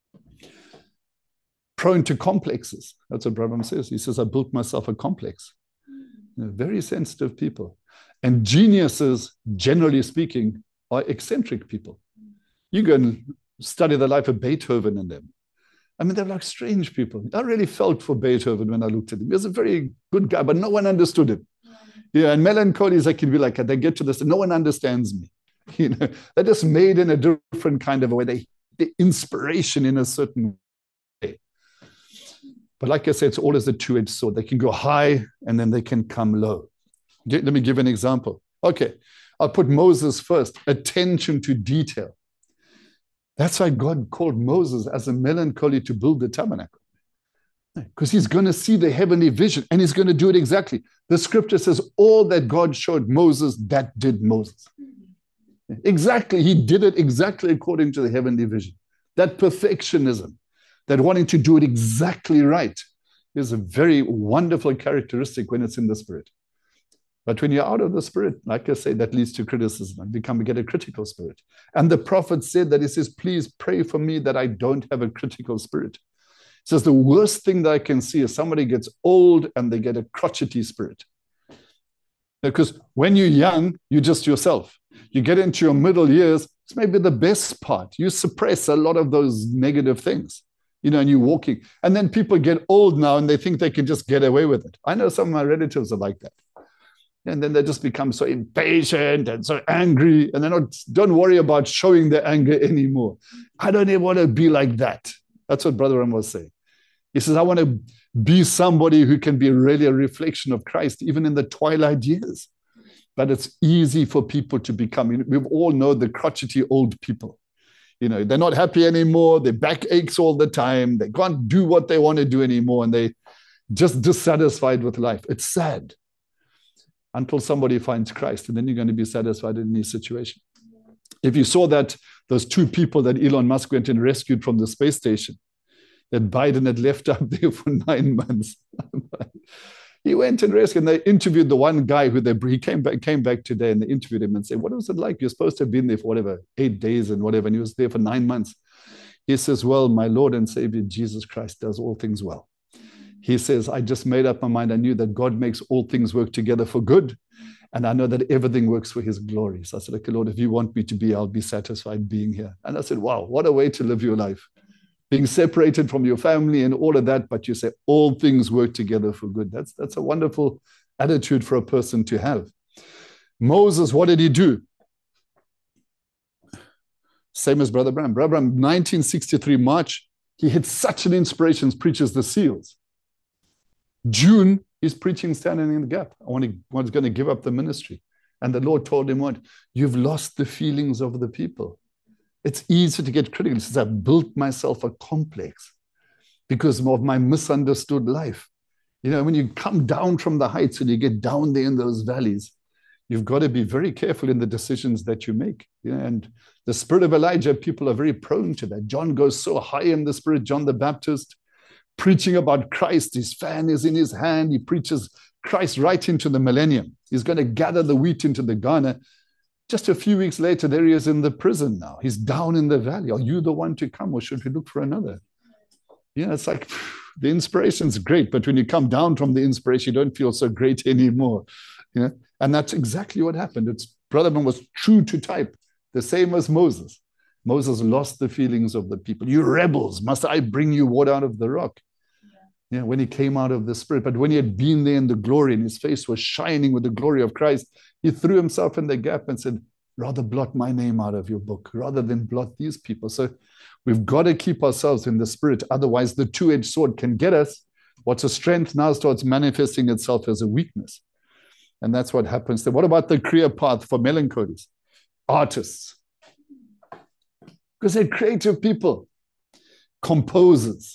prone to complexes. That's what Branham says. He says, I built myself a complex. Very sensitive people. And geniuses, generally speaking, are eccentric people. You go and study the life of Beethoven and them. I mean, they're like strange people. I really felt for Beethoven when I looked at him. He was a very good guy, but no one understood him. Yeah, and melancholies, I can be like, they get to this, and no one understands me. They're just made in a different kind of a way. The inspiration in a certain way. But like I said, it's always a two-edged sword. They can go high, and then they can come low. Let me give an example. Okay, I'll put Moses first. Attention to detail. That's why God called Moses as a melancholy to build the tabernacle. Because he's going to see the heavenly vision, and he's going to do it exactly. The scripture says all that God showed Moses, that did Moses. Exactly, he did it exactly according to the heavenly vision. That perfectionism, that wanting to do it exactly right, is a very wonderful characteristic when it's in the spirit. But when you're out of the spirit, like I say, that leads to criticism and get a critical spirit. And the prophet said that, he says, please pray for me that I don't have a critical spirit. He says the worst thing that I can see is somebody gets old and they get a crotchety spirit. Because when you're young, you're just yourself. You get into your middle years, it's maybe the best part. You suppress a lot of those negative things. and you're walking. And then people get old now and they think they can just get away with it. I know some of my relatives are like that. And then they just become so impatient and so angry. And they don't worry about showing their anger anymore. I don't even want to be like that. That's what Brother Ram was saying. He says, I want to be somebody who can be really a reflection of Christ, even in the twilight years. But it's easy for people to become, we all know the crotchety old people. They're not happy anymore. Their back aches all the time. They can't do what they want to do anymore. And they just dissatisfied with life. It's sad. Until somebody finds Christ, and then you're going to be satisfied in any situation. If you saw that those two people that Elon Musk went and rescued from the space station, that Biden had left up there for 9 months. He went and rescued, and they interviewed the one guy he came back today, and they interviewed him and said, what was it like? You're supposed to have been there for 8 days and whatever, and he was there for 9 months. He says, well, my Lord and Savior, Jesus Christ, does all things well. He says, I just made up my mind. I knew that God makes all things work together for good. And I know that everything works for his glory. So I said, okay, Lord, if you want me to be, I'll be satisfied being here. And I said, wow, what a way to live your life. Being separated from your family and all of that, but you say all things work together for good. That's a wonderful attitude for a person to have. Moses, what did he do? Same as Brother Bram. Brother Bram, 1963 March, he had such an inspiration, preaches the seals. June, he's preaching, standing in the gap. I was going to give up the ministry. And the Lord told him what? You've lost the feelings of the people. It's easy to get critical. He says, I've built myself a complex because of my misunderstood life. When you come down from the heights and you get down there in those valleys, you've got to be very careful in the decisions that you make. And the spirit of Elijah, people are very prone to that. John goes so high in the spirit, John the Baptist, preaching about Christ. His fan is in his hand. He preaches Christ right into the millennium. He's going to gather the wheat into the garner. Just a few weeks later, there he is in the prison now. He's down in the valley. Are you the one to come, or should we look for another? It's like the inspiration's great, but when you come down from the inspiration, you don't feel so great anymore. And that's exactly what happened. Brother Man was true to type, the same as Moses. Moses lost the feelings of the people. You rebels, must I bring you water out of the rock? When he came out of the spirit. But when he had been there in the glory and his face was shining with the glory of Christ, he threw himself in the gap and said, rather blot my name out of your book rather than blot these people. So we've got to keep ourselves in the spirit. Otherwise, the two-edged sword can get us. What's a strength now starts manifesting itself as a weakness. And that's what happens there. What about the career path for melancholies? Artists. Because they're creative people. Composers.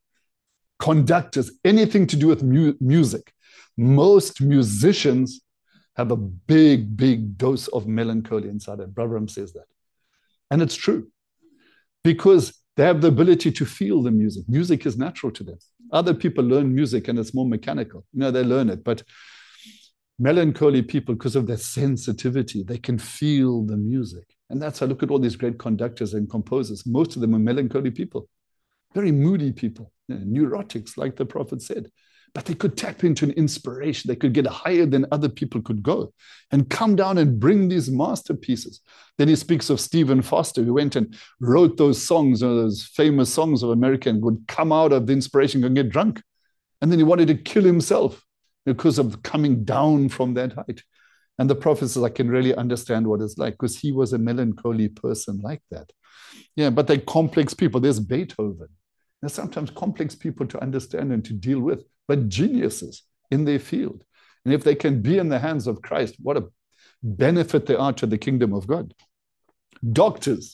Conductors, anything to do with music. Most musicians have a big, big dose of melancholy inside them. Brother Ram says that. And it's true. Because they have the ability to feel the music. Music is natural to them. Other people learn music and it's more mechanical. They learn it. But melancholy people, because of their sensitivity, they can feel the music. And that's how I look at all these great conductors and composers. Most of them are melancholy people. Very moody people, neurotics, like the prophet said. But they could tap into an inspiration. They could get higher than other people could go and come down and bring these masterpieces. Then he speaks of Stephen Foster, who went and wrote those songs, those famous songs of America, and would come out of the inspiration and get drunk. And then he wanted to kill himself because of coming down from that height. And the prophet says, I can really understand what it's like, because he was a melancholy person like that. But they're complex people. There's Beethoven. They're sometimes complex people to understand and to deal with, but geniuses in their field. And if they can be in the hands of Christ, what a benefit they are to the kingdom of God. Doctors.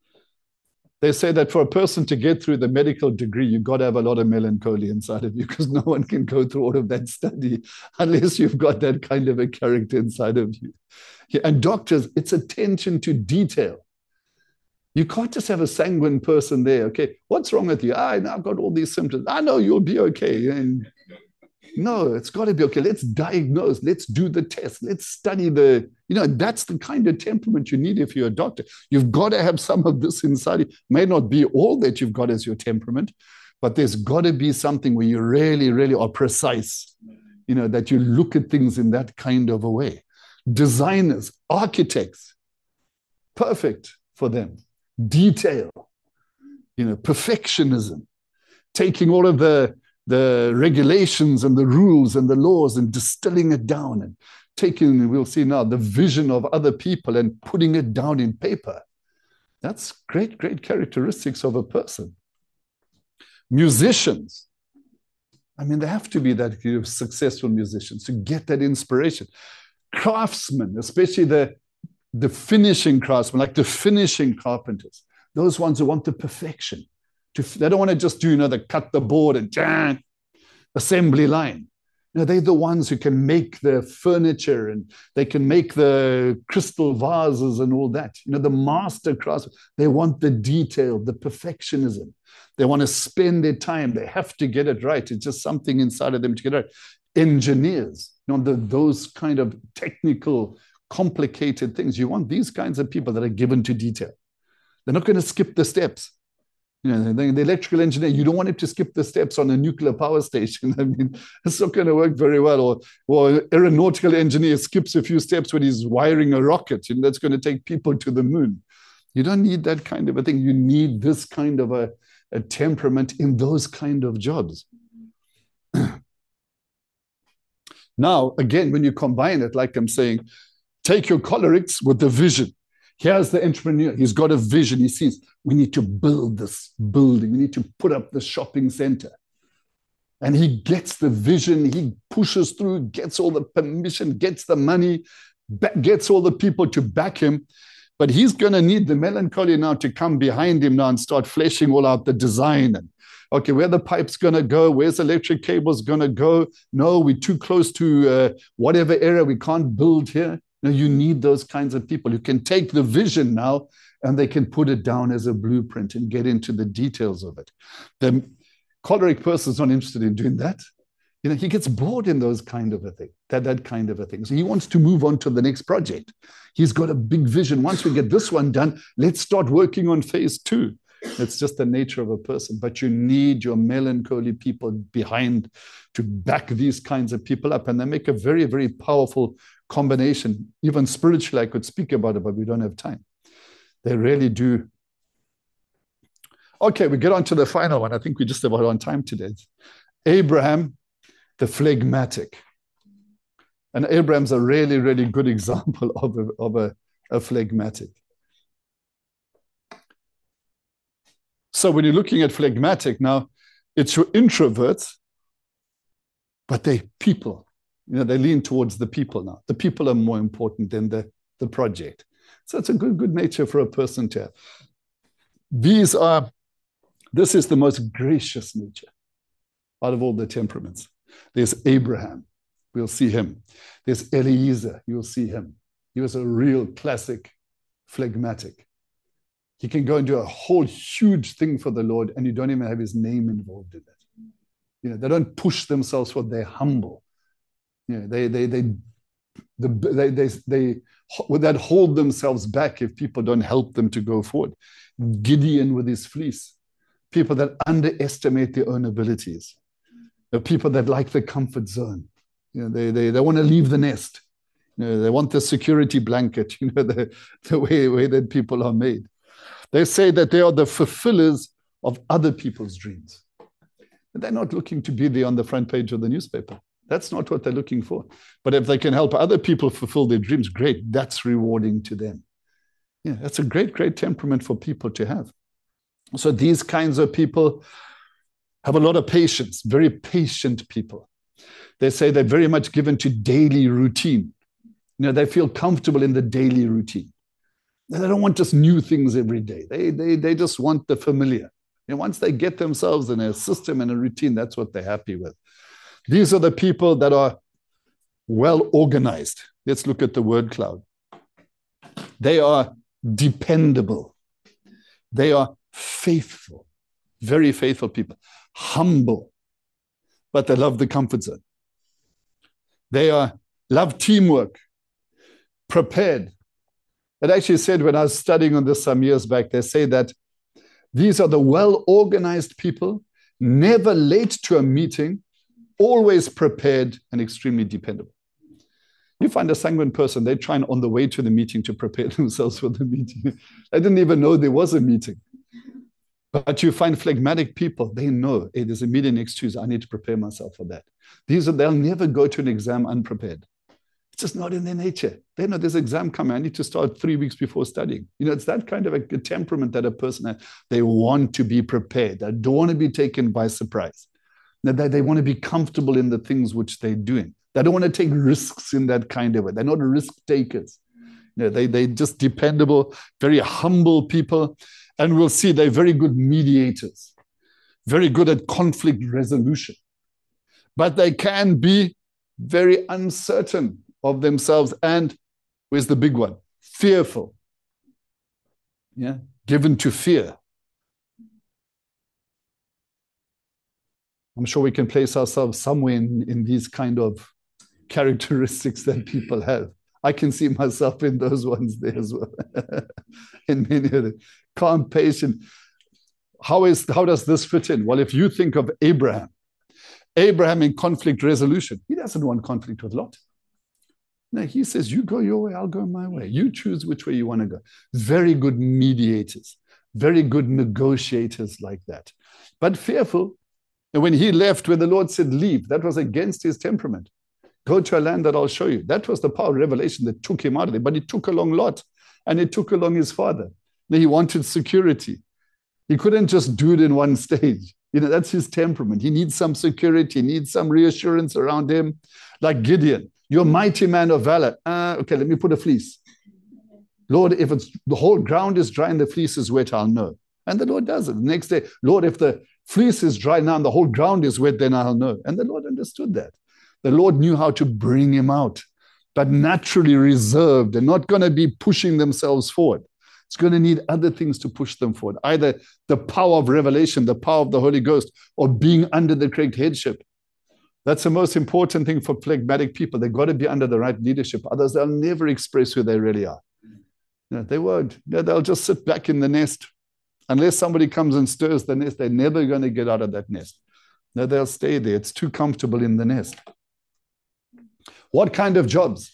They say that for a person to get through the medical degree, you've got to have a lot of melancholy inside of you, because no one can go through all of that study unless you've got that kind of a character inside of you. And doctors, it's attention to detail. You can't just have a sanguine person there. Okay, what's wrong with you? Now I've got all these symptoms. I know you'll be okay. And no, it's got to be okay. Let's diagnose. Let's do the test. Let's study that's the kind of temperament you need if you're a doctor. You've got to have some of this inside you. May not be all that you've got as your temperament, but there's got to be something where you really, really are precise, that you look at things in that kind of a way. Designers, architects, perfect for them. Detail, perfectionism. taking all of the regulations and the rules and the laws and distilling it down and taking, we'll see now, the vision of other people and putting it down in paper. That's great, great characteristics of a person. Musicians, I mean, they have to be that successful musicians to get that inspiration. Craftsmen, especially the finishing craftsmen, like the finishing carpenters, those ones who want the perfection. They don't want to just do, the cut the board and assembly line. They're the ones who can make the furniture and they can make the crystal vases and all that. The master craftsmen, they want the detail, the perfectionism. They want to spend their time. They have to get it right. It's just something inside of them to get it right. Engineers, those kind of technical, complicated things. You want these kinds of people that are given to detail. They're not going to skip the steps. The electrical engineer, you don't want him to skip the steps on a nuclear power station. I mean, it's not going to work very well. Or aeronautical engineer skips a few steps when he's wiring a rocket, that's going to take people to the moon. You don't need that kind of a thing. You need this kind of a temperament in those kind of jobs. Now, again, when you combine it, like I'm saying, take your cholerics with the vision. Here's the entrepreneur. He's got a vision. He sees, we need to build this building. We need to put up the shopping center. And he gets the vision. He pushes through, gets all the permission, gets the money, gets all the people to back him. But he's going to need the melancholy now to come behind him now and start fleshing all out the design. And okay, where the pipe's going to go? Where's the electric cables going to go? No, we're too close to whatever area. We can't build here. No, you need those kinds of people who can take the vision now and they can put it down as a blueprint and get into the details of it. The choleric person is not interested in doing that. He gets bored in those kind of a thing, that kind of a thing. So he wants to move on to the next project. He's got a big vision. Once we get this one done, let's start working on phase 2. It's just the nature of a person. But you need your melancholy people behind to back these kinds of people up. And they make a very, very powerful combination. Even spiritually, I could speak about it, but we don't have time. They really do. Okay, we get on to the final one. I think we're just about on time today. Abraham, the phlegmatic. And Abraham's a really, really good example of a phlegmatic. So when you're looking at phlegmatic now, it's your introverts, but they're people. They lean towards the people now. The people are more important than the project. So it's a good nature for a person to have. This is the most gracious nature out of all the temperaments. There's Abraham. We'll see him. There's Eliezer. You'll see him. He was a real classic phlegmatic. He can go and do a whole huge thing for the Lord and you don't even have his name involved in it. They don't push themselves for, they're humble. They hold themselves back if people don't help them to go forward. Gideon with his fleece. People that underestimate their own abilities. The people that like the comfort zone. They want to leave the nest. They want the security blanket, the way that people are made. They say that they are the fulfillers of other people's dreams. They're not looking to be there on the front page of the newspaper. That's not what they're looking for. But if they can help other people fulfill their dreams, great. That's rewarding to them. That's a great, great temperament for people to have. So these kinds of people have a lot of patience, very patient people. They say they're very much given to daily routine. They feel comfortable in the daily routine. They don't want just new things every day. They just want the familiar. Once they get themselves in a system and a routine, that's what they're happy with. These are the people that are well organized. Let's look at the word cloud. They are dependable. They are faithful, very faithful people. Humble, but they love the comfort zone. They love teamwork, prepared. It actually said when I was studying on this some years back, they say that these are the well-organized people, never late to a meeting, always prepared and extremely dependable. You find a sanguine person, they try on the way to the meeting to prepare themselves for the meeting. They didn't even know there was a meeting. But you find phlegmatic people, they know, hey, there's a meeting next Tuesday. I need to prepare myself for that. They'll never go to an exam unprepared. It's just not in their nature. They know there's an exam coming. I need to start 3 weeks before studying. It's that kind of a temperament that a person has. They want to be prepared. They don't want to be taken by surprise. They want to be comfortable in the things which they're doing. They don't want to take risks in that kind of way. They're not risk takers. They're just dependable, very humble people. And we'll see they're very good mediators, very good at conflict resolution. But they can be very uncertain of themselves. And where's the big one? Fearful. Yeah, given to fear. I'm sure we can place ourselves somewhere in these kind of characteristics that people have. I can see myself in those ones there as well. In many of them. Calm, patient. How does this fit in? Well, if you think of Abraham in conflict resolution, he doesn't want conflict with Lot. No, he says, you go your way, I'll go my way. You choose which way you want to go. Very good mediators, very good negotiators like that. But fearful. And when he left, when the Lord said, leave, that was against his temperament. Go to a land that I'll show you. That was the power of revelation that took him out of there. But it took along Lot, and it took along his father. He wanted security. He couldn't just do it in one stage. That's his temperament. He needs some security. He needs some reassurance around him. Like Gideon, you're a mighty man of valor. Okay, let me put a fleece. Lord, if the whole ground is dry and the fleece is wet, I'll know. And the Lord does it. The next day, Lord, if the fleece is dry now and the whole ground is wet, then I'll know. And the Lord understood that. The Lord knew how to bring him out, but naturally reserved and not going to be pushing themselves forward. It's going to need other things to push them forward, either the power of revelation, the power of the Holy Ghost, or being under the correct headship. That's the most important thing for phlegmatic people. They've got to be under the right leadership. Others, they'll never express who they really are. They won't. They'll just sit back in the nest. Unless somebody comes and stirs the nest, they're never going to get out of that nest. No, they'll stay there. It's too comfortable in the nest. What kind of jobs?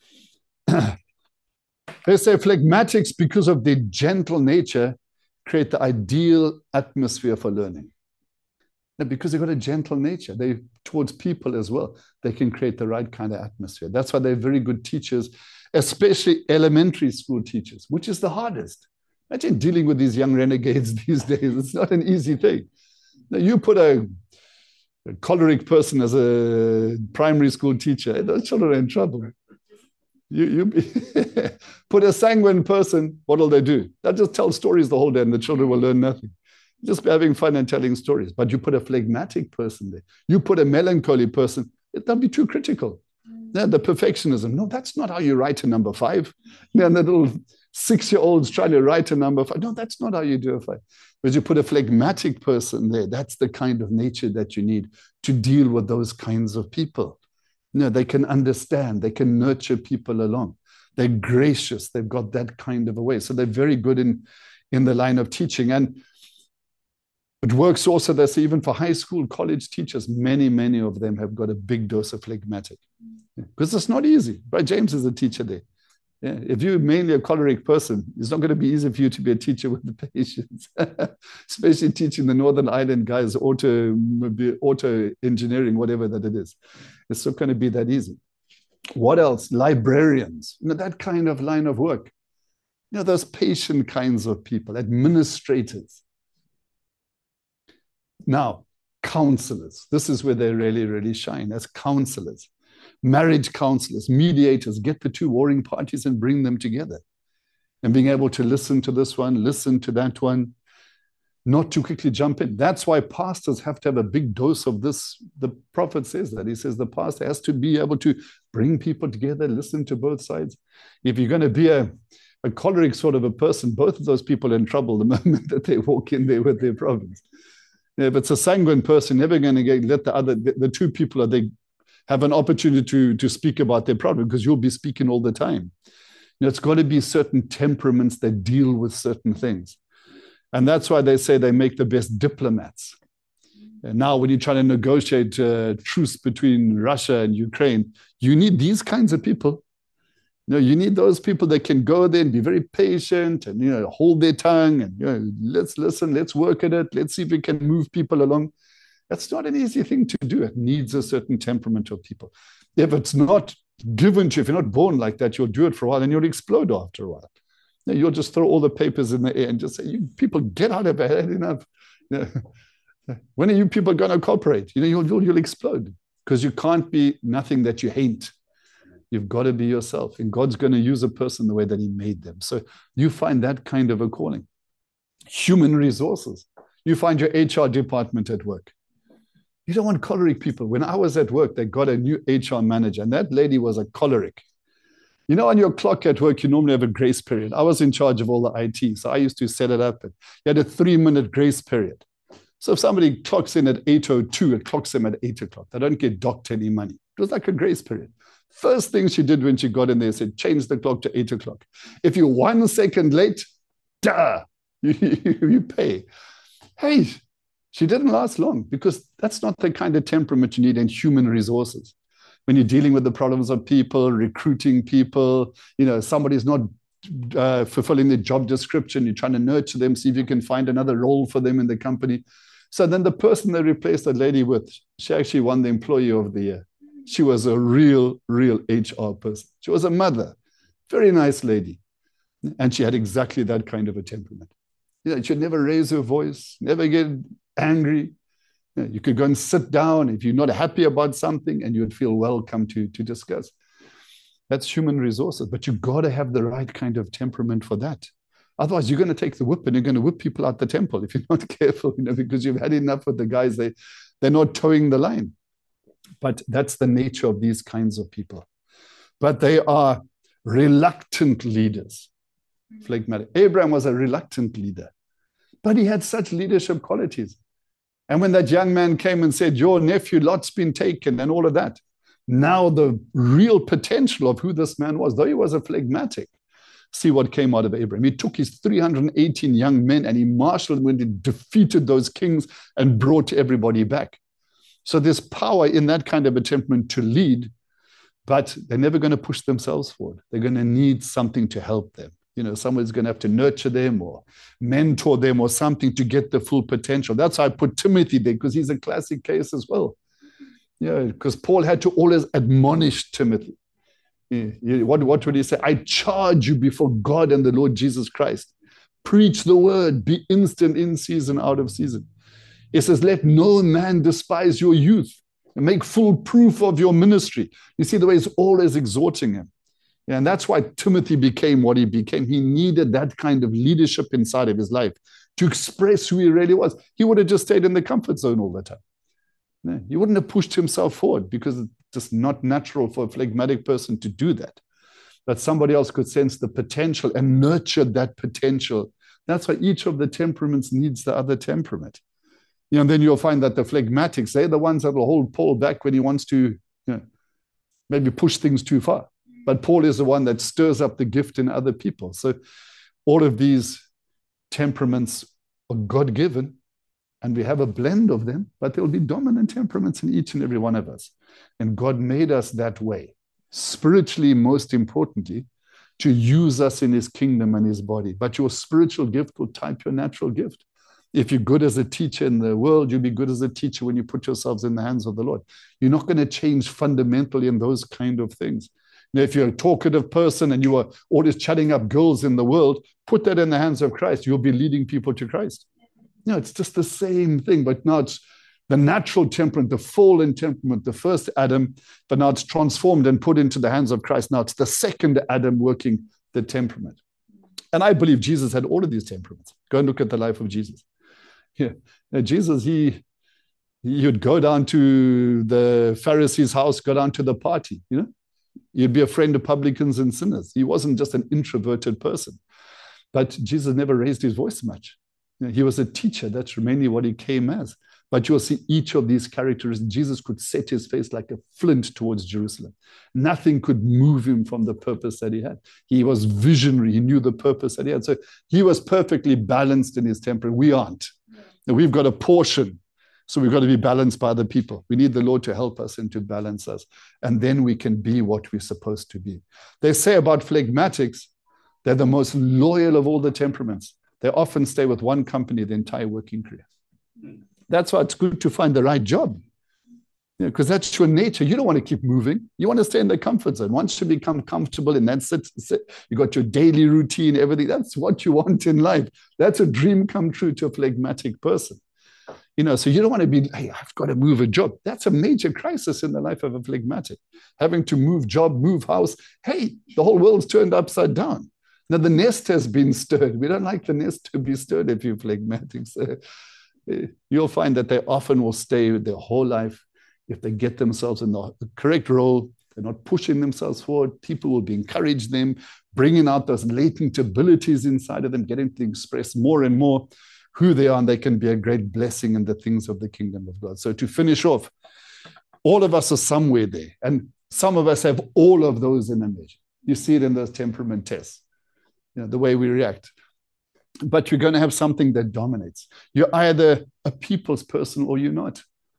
They say phlegmatics, because of their gentle nature, create the ideal atmosphere for learning. Because they've got a gentle nature, they towards people as well, they can create the right kind of atmosphere. That's why they're very good teachers, especially elementary school teachers, which is the hardest. Imagine dealing with these young renegades these days. It's not an easy thing. Now, you put a choleric person as a primary school teacher, those children are in trouble. You put a sanguine person, what will they do? They'll just tell stories the whole day and the children will learn nothing. Just be having fun and telling stories. But you put a phlegmatic person there. You put a melancholy person, they'll be too critical. Yeah, the perfectionism. No, that's not how you write a number 5. Yeah, and the little 6-year-olds trying to write a number 5. No, that's not how you do a 5. But you put a phlegmatic person there. That's the kind of nature that you need to deal with those kinds of people. They can understand. They can nurture people along. They're gracious. They've got that kind of a way. So they're very good in the line of teaching. And it works also, they say, even for high school, college teachers, many of them have got a big dose of phlegmatic. Because it's not easy. Right? James is a teacher there. Yeah. If you're mainly a choleric person, it's not going to be easy for you to be a teacher with the patients, especially teaching the Northern Ireland guys auto engineering, whatever that it is. It's not going to be that easy. What else? Librarians, that kind of line of work. Those patient kinds of people, administrators. Now, counselors. This is where they really shine as counselors. Marriage counselors, mediators, get the two warring parties and bring them together. And being able to listen to this one, listen to that one, not too quickly jump in. That's why pastors have to have a big dose of this. The prophet says that. He says the pastor has to be able to bring people together, listen to both sides. If you're going to be a choleric sort of a person, both of those people are in trouble the moment that they walk in there with their problems. If it's a sanguine person, never going to let the two people they have an opportunity to speak about their problem, because you'll be speaking all the time. It's got to be certain temperaments that deal with certain things. And that's why they say they make the best diplomats. And now when you're trying to negotiate truce between Russia and Ukraine, you need these kinds of people. You need those people that can go there and be very patient and, hold their tongue and, let's listen, let's work at it. Let's see if we can move people along. That's not an easy thing to do. It needs a certain temperament of people. If it's not given to you, if you're not born like that, you'll do it for a while and you'll explode after a while. You'll just throw all the papers in the air and just say, you people get out of bed enough. When are you people going to cooperate? You'll explode because you can't be nothing that you hate. You've got to be yourself. And God's going to use a person the way that he made them. So you find that kind of a calling. Human resources. You find your HR department at work. You don't want choleric people. When I was at work, they got a new HR manager, and that lady was a choleric. On your clock at work, you normally have a grace period. I was in charge of all the IT, so I used to set it up. And you had a 3-minute grace period. So if somebody clocks in at 8:02, it clocks them at 8 o'clock. They don't get docked any money. It was like a grace period. First thing she did when she got in there, said, change the clock to 8 o'clock. If you're 1 second late, you pay. Hey, she didn't last long because that's not the kind of temperament you need in human resources. When you're dealing with the problems of people, recruiting people, somebody's not fulfilling their job description, you're trying to nurture them, see if you can find another role for them in the company. So then the person they replaced that lady with, she actually won the Employee of the Year. She was a real HR person. She was a mother, very nice lady. And she had exactly that kind of a temperament. She'd never raise her voice, never get angry. You could go and sit down if you're not happy about something and you would feel welcome to discuss. That's human resources, but you've got to have the right kind of temperament for that. Otherwise, you're going to take the whip and you're going to whip people out the temple if you're not careful, because you've had enough with the guys. They're not towing the line. But that's the nature of these kinds of people. But they are reluctant leaders. Phlegmatic. Abraham was a reluctant leader, but he had such leadership qualities. And when that young man came and said, your nephew Lot's been taken and all of that, now the real potential of who this man was, though he was a phlegmatic, see what came out of Abraham. He took his 318 young men and he marshaled them and defeated those kings and brought everybody back. So there's power in that kind of a temperament to lead, but they're never going to push themselves forward. They're going to need something to help them. Someone's going to have to nurture them or mentor them or something to get the full potential. That's why I put Timothy there, because he's a classic case as well. Because Paul had to always admonish Timothy. What would he say? I charge you before God and the Lord Jesus Christ. Preach the word, be instant in season, out of season. It says, let no man despise your youth and make full proof of your ministry. You see the way he's always exhorting him. And that's why Timothy became what he became. He needed that kind of leadership inside of his life to express who he really was. He would have just stayed in the comfort zone all the time. He wouldn't have pushed himself forward because it's just not natural for a phlegmatic person to do that. But somebody else could sense the potential and nurture that potential. That's why each of the temperaments needs the other temperament. And then you'll find that the phlegmatics, they're the ones that will hold Paul back when he wants to maybe push things too far. But Paul is the one that stirs up the gift in other people. So all of these temperaments are God-given, and we have a blend of them, but there will be dominant temperaments in each and every one of us. And God made us that way, spiritually, most importantly, to use us in his kingdom and his body. But your spiritual gift will type your natural gift. If you're good as a teacher in the world, you'll be good as a teacher when you put yourselves in the hands of the Lord. You're not going to change fundamentally in those kind of things. Now, if you're a talkative person and you are always chatting up girls in the world, put that in the hands of Christ. You'll be leading people to Christ. It's just the same thing, but now it's the natural temperament, the fallen temperament, the first Adam, but now it's transformed and put into the hands of Christ. Now it's the second Adam working the temperament. And I believe Jesus had all of these temperaments. Go and look at the life of Jesus. Now, Jesus, he would go down to the Pharisees' house, go down to the party, You'd be a friend of publicans and sinners. He wasn't just an introverted person. But Jesus never raised his voice much. He was a teacher. That's mainly what he came as. But you'll see each of these characters. Jesus could set his face like a flint towards Jerusalem. Nothing could move him from the purpose that he had. He was visionary. He knew the purpose that he had. So he was perfectly balanced in his temperament. We aren't. We've got a portion. So we've got to be balanced by other people. We need the Lord to help us and to balance us. And then we can be what we're supposed to be. They say about phlegmatics, they're the most loyal of all the temperaments. They often stay with one company the entire working career. That's why it's good to find the right job. Because that's your nature. You don't want to keep moving. You want to stay in the comfort zone. Once you become comfortable and that's it, you got your daily routine, everything. That's what you want in life. That's a dream come true to a phlegmatic person. So you don't want to be, hey, I've got to move a job. That's a major crisis in the life of a phlegmatic. Having to move job, move house. Hey, the whole world's turned upside down. Now the nest has been stirred. We don't like the nest to be stirred if you're phlegmatic. So you'll find that they often will stay their whole life. If they get themselves in the correct role, they're not pushing themselves forward, people will be encouraging them, bringing out those latent abilities inside of them, getting to express more and more who they are, and they can be a great blessing in the things of the kingdom of God. So to finish off, all of us are somewhere there, and some of us have all of those in a measure. You see it in those temperament tests, the way we react. But you're going to have something that dominates. You're either a people's person or you're not.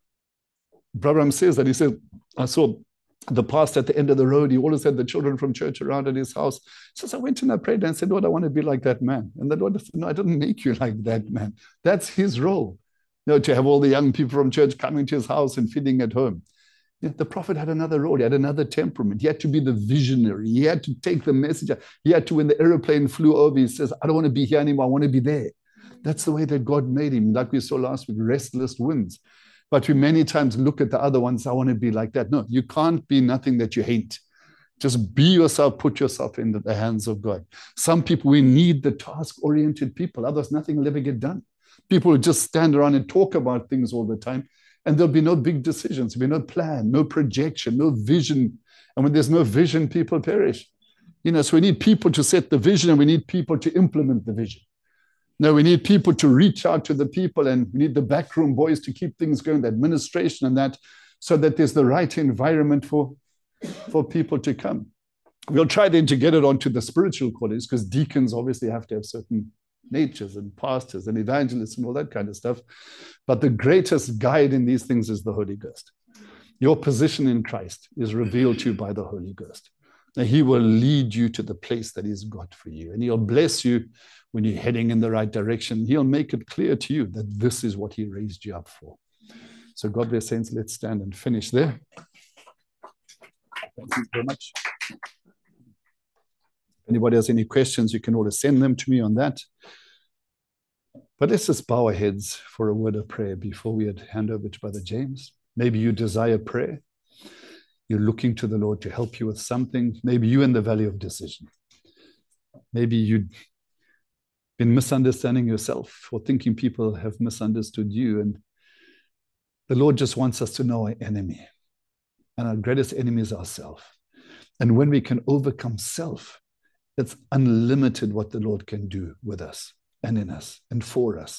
Brother says that. He said, I saw the pastor at the end of the road. He always had the children from church around at his house. He says, I went and I prayed and said, Lord, I want to be like that man. And the Lord said, no, I didn't make you like that man. That's his role. To have all the young people from church coming to his house and feeding at home. The prophet had another role. He had another temperament. He had to be the visionary. He had to take the message. He had to, when the airplane flew over, he says, I don't want to be here anymore. I want to be there. That's the way that God made him. Like we saw last week, restless winds. But we many times look at the other ones, I want to be like that. No, you can't be nothing that you hate. Just be yourself, put yourself in the hands of God. Some people, we need the task-oriented people. Others, nothing will ever get done. People will just stand around and talk about things all the time, and there'll be no big decisions, there'll be no plan, no projection, no vision. And when there's no vision, people perish. So we need people to set the vision, and we need people to implement the vision. No, we need people to reach out to the people, and we need the backroom boys to keep things going, the administration and that, so that there's the right environment for people to come. We'll try then to get it onto the spiritual qualities, because deacons obviously have to have certain natures, and pastors and evangelists and all that kind of stuff. But the greatest guide in these things is the Holy Ghost. Your position in Christ is revealed to you by the Holy Ghost. Now, he will lead you to the place that he's got for you, and he'll bless you when you're heading in the right direction. He'll make it clear to you that this is what he raised you up for. So God bless, saints. Let's stand and finish there. Thank you very much. If anybody has any questions, you can always send them to me on that. But let's just bow our heads for a word of prayer before we hand over to Brother James. Maybe you desire prayer. You're looking to the Lord to help you with something. Maybe you're in the valley of decision. Maybe you've been misunderstanding yourself, or thinking people have misunderstood you. And the Lord just wants us to know our enemy. And our greatest enemy is ourselves. And when we can overcome self, it's unlimited what the Lord can do with us and in us and for us.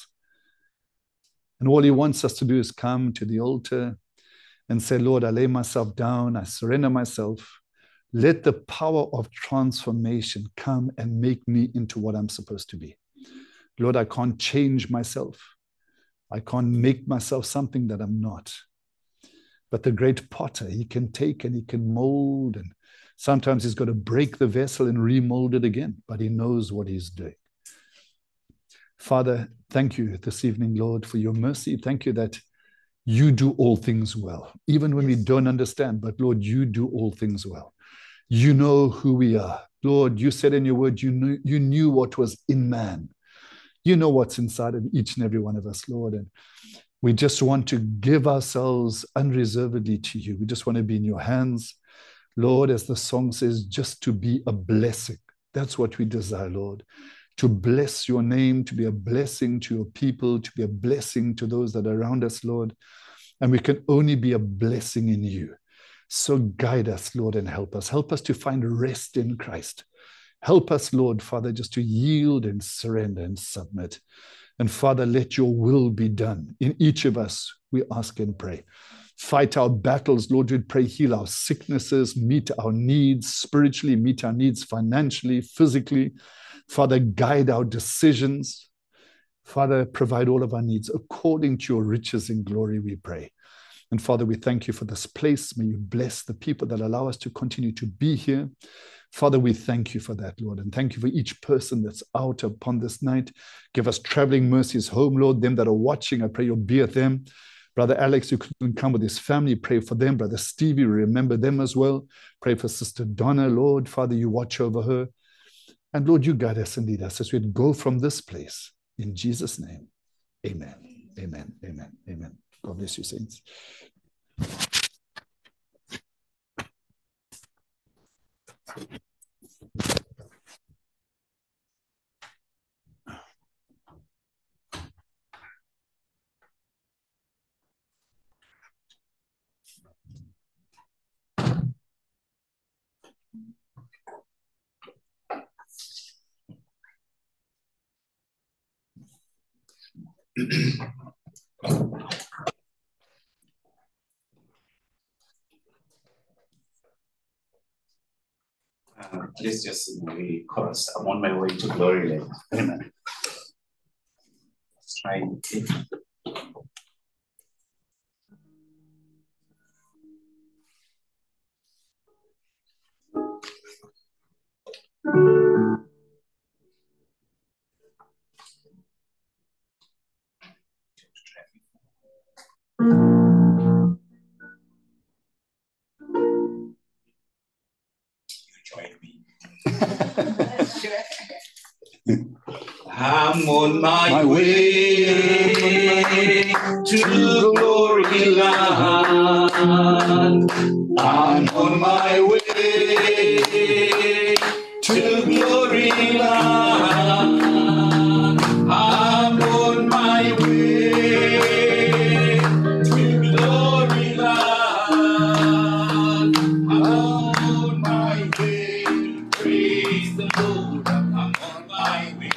And all he wants us to do is come to the altar and say, Lord, I lay myself down, I surrender myself. Let the power of transformation come and make me into what I'm supposed to be. Lord, I can't change myself. I can't make myself something that I'm not. But the great potter, he can take and he can mold, and sometimes he's got to break the vessel and remold it again, but he knows what he's doing. Father, thank you this evening, Lord, for your mercy. Thank you that you do all things well, even when we don't understand. But Lord, you do all things well. You know who we are. Lord, you said in your word, you knew what was in man. You know what's inside of each and every one of us, Lord. And we just want to give ourselves unreservedly to you. We just want to be in your hands. Lord, as the song says, just to be a blessing. That's what we desire, Lord. To bless your name, to be a blessing to your people, to be a blessing to those that are around us, Lord. And we can only be a blessing in you. So guide us, Lord, and help us. Help us to find rest in Christ. Help us, Lord, Father, just to yield and surrender and submit. And Father, let your will be done in each of us, we ask and pray. Fight our battles, Lord, we pray, heal our sicknesses, meet our needs spiritually, meet our needs financially, physically. Father, guide our decisions. Father, provide all of our needs according to your riches in glory, we pray. And Father, we thank you for this place. May you bless the people that allow us to continue to be here. Father, we thank you for that, Lord, and thank you for each person that's out upon this night. Give us traveling mercies home, Lord. Them that are watching, I pray you'll be with them. Brother Alex, who couldn't come with his family, pray for them. Brother Stevie, remember them as well. Pray for Sister Donna, Lord. Father, you watch over her. And Lord, you guide us and lead us as we go from this place. In Jesus' name, amen, amen, amen, amen. God bless you, saints. Let's just sing the chorus. I'm on my way to glory land. Amen. Let's try it. I'm on my way to glory land. I'm on my way to glory land. I'm on my way to glory land. I'm on my way. Praise the Lord. I'm on my way.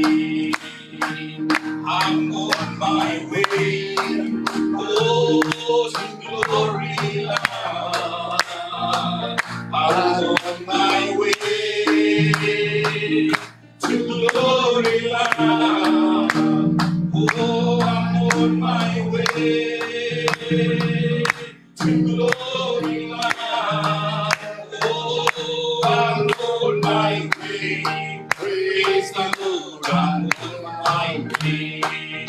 I'm on my way. Oh, to glory land. I'm on my way to glory land. Oh, I'm on my way to glory land. Oh, I'm on my way. Praise the Lord, I'm on my way.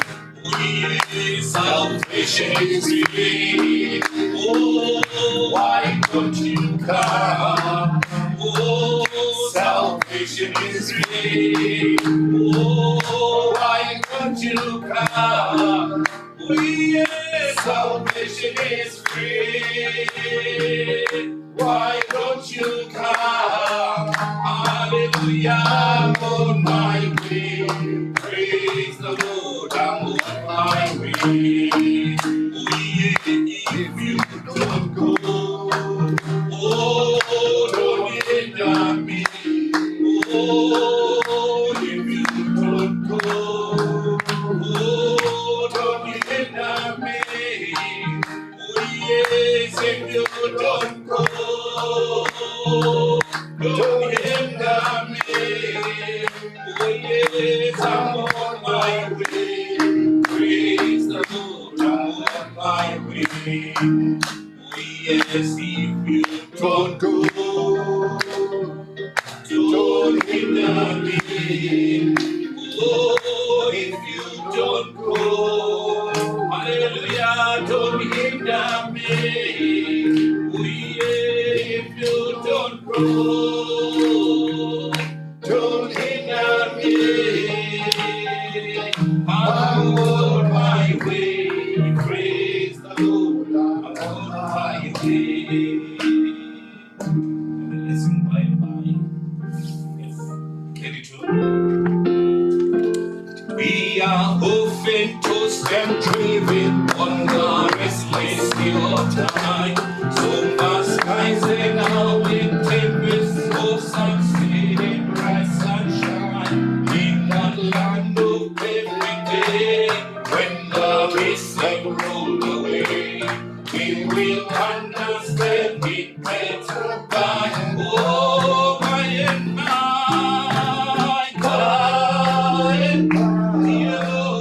Salvation is free. Oh, why don't you come? Oh, salvation is free. Oh, why don't you come? Salvation is free. Why don't you come? Hallelujah, I'm on my way. Praise the Lord, I'm on my way. If you don't go, oh, don't hinder me. Oh, if you don't go, oh, don't hinder me. Oh, yes, if you don't go, don't hinder me. Oh, yes, I'm on my way. Praise the Lord, I'm on my way. Oh, yes, if you don't go, don't hinder me. Oh, if you don't go, hallelujah, don't hinder me. Oh, yeah, if you don't go, don't hinder me. I'm on my way. Praise the Lord, I'm on my way. Listen, bye-bye. Yes. 82. We are often tossed and driven on the restless sea of time. So must rising now in tempests of sunset and bright sunshine. In that land of every day, when the mist roll away, we will understand it better by oh my and my God. You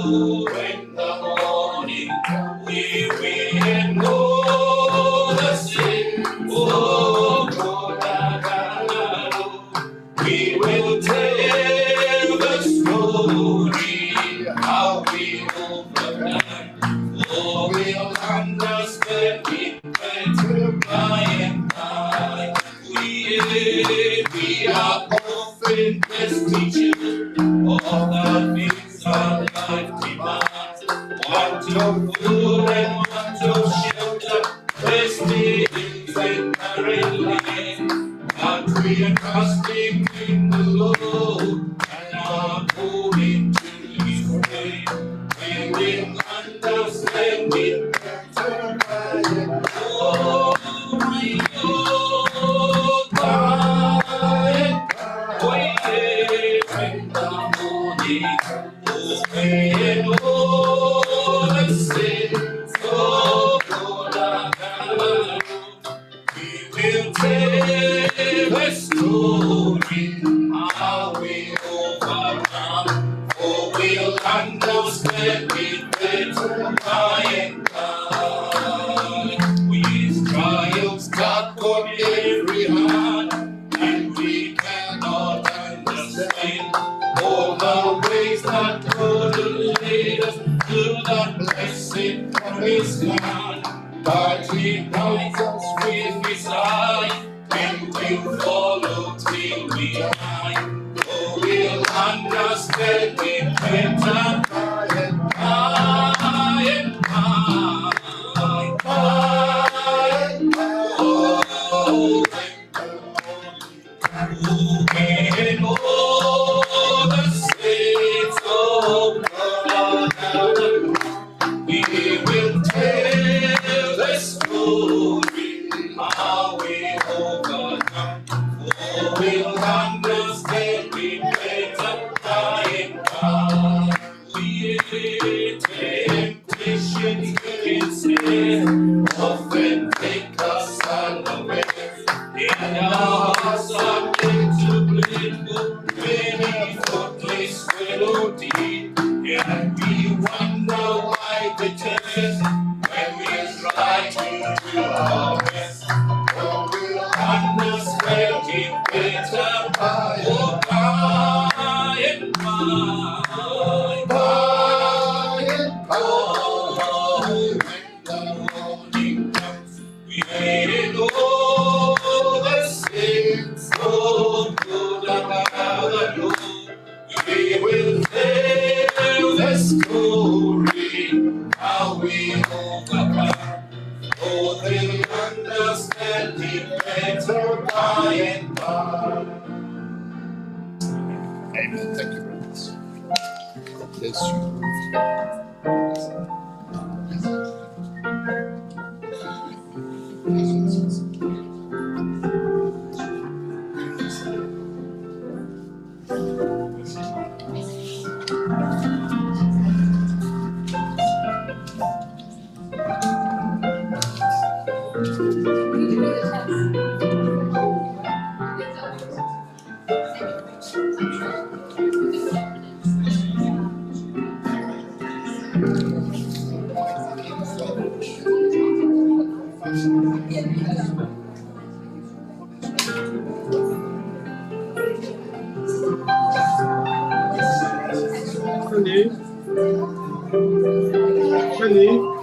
in best teachers of the things our life demands. Want of food and want of shelter, best things in married life. But we are trusting in the Lord and are moving to His way. We will understand it better by and by. Oh, my God, by and by. When the morning away and all the sins of God are gathered, we will tell the story how we overcome, for we'll understand it better by and by. With trials stuck on every hand, and we cannot understand all the ways that God will lead us to that blessed promised land. But He guides us with His eye, and we'll follow till we die. For we'll understand it better by and by and by, by and by. Oh, when all the saints of God are gathered, we will tell the story how we overcome. For we'll understand it better by and by. We temptations against often take us unawares. In our hearts are made to blame for many thoughtless melody, and we wonder why they test when we try to do our best. Oh, we'll understand it better by and by, by and by. When the morning comes, we may know the sins of good and Lord. We will tell the story how we overcome. Oh, they'll understand it better by and by. Amen. Thank you, brothers. God bless you. Honey.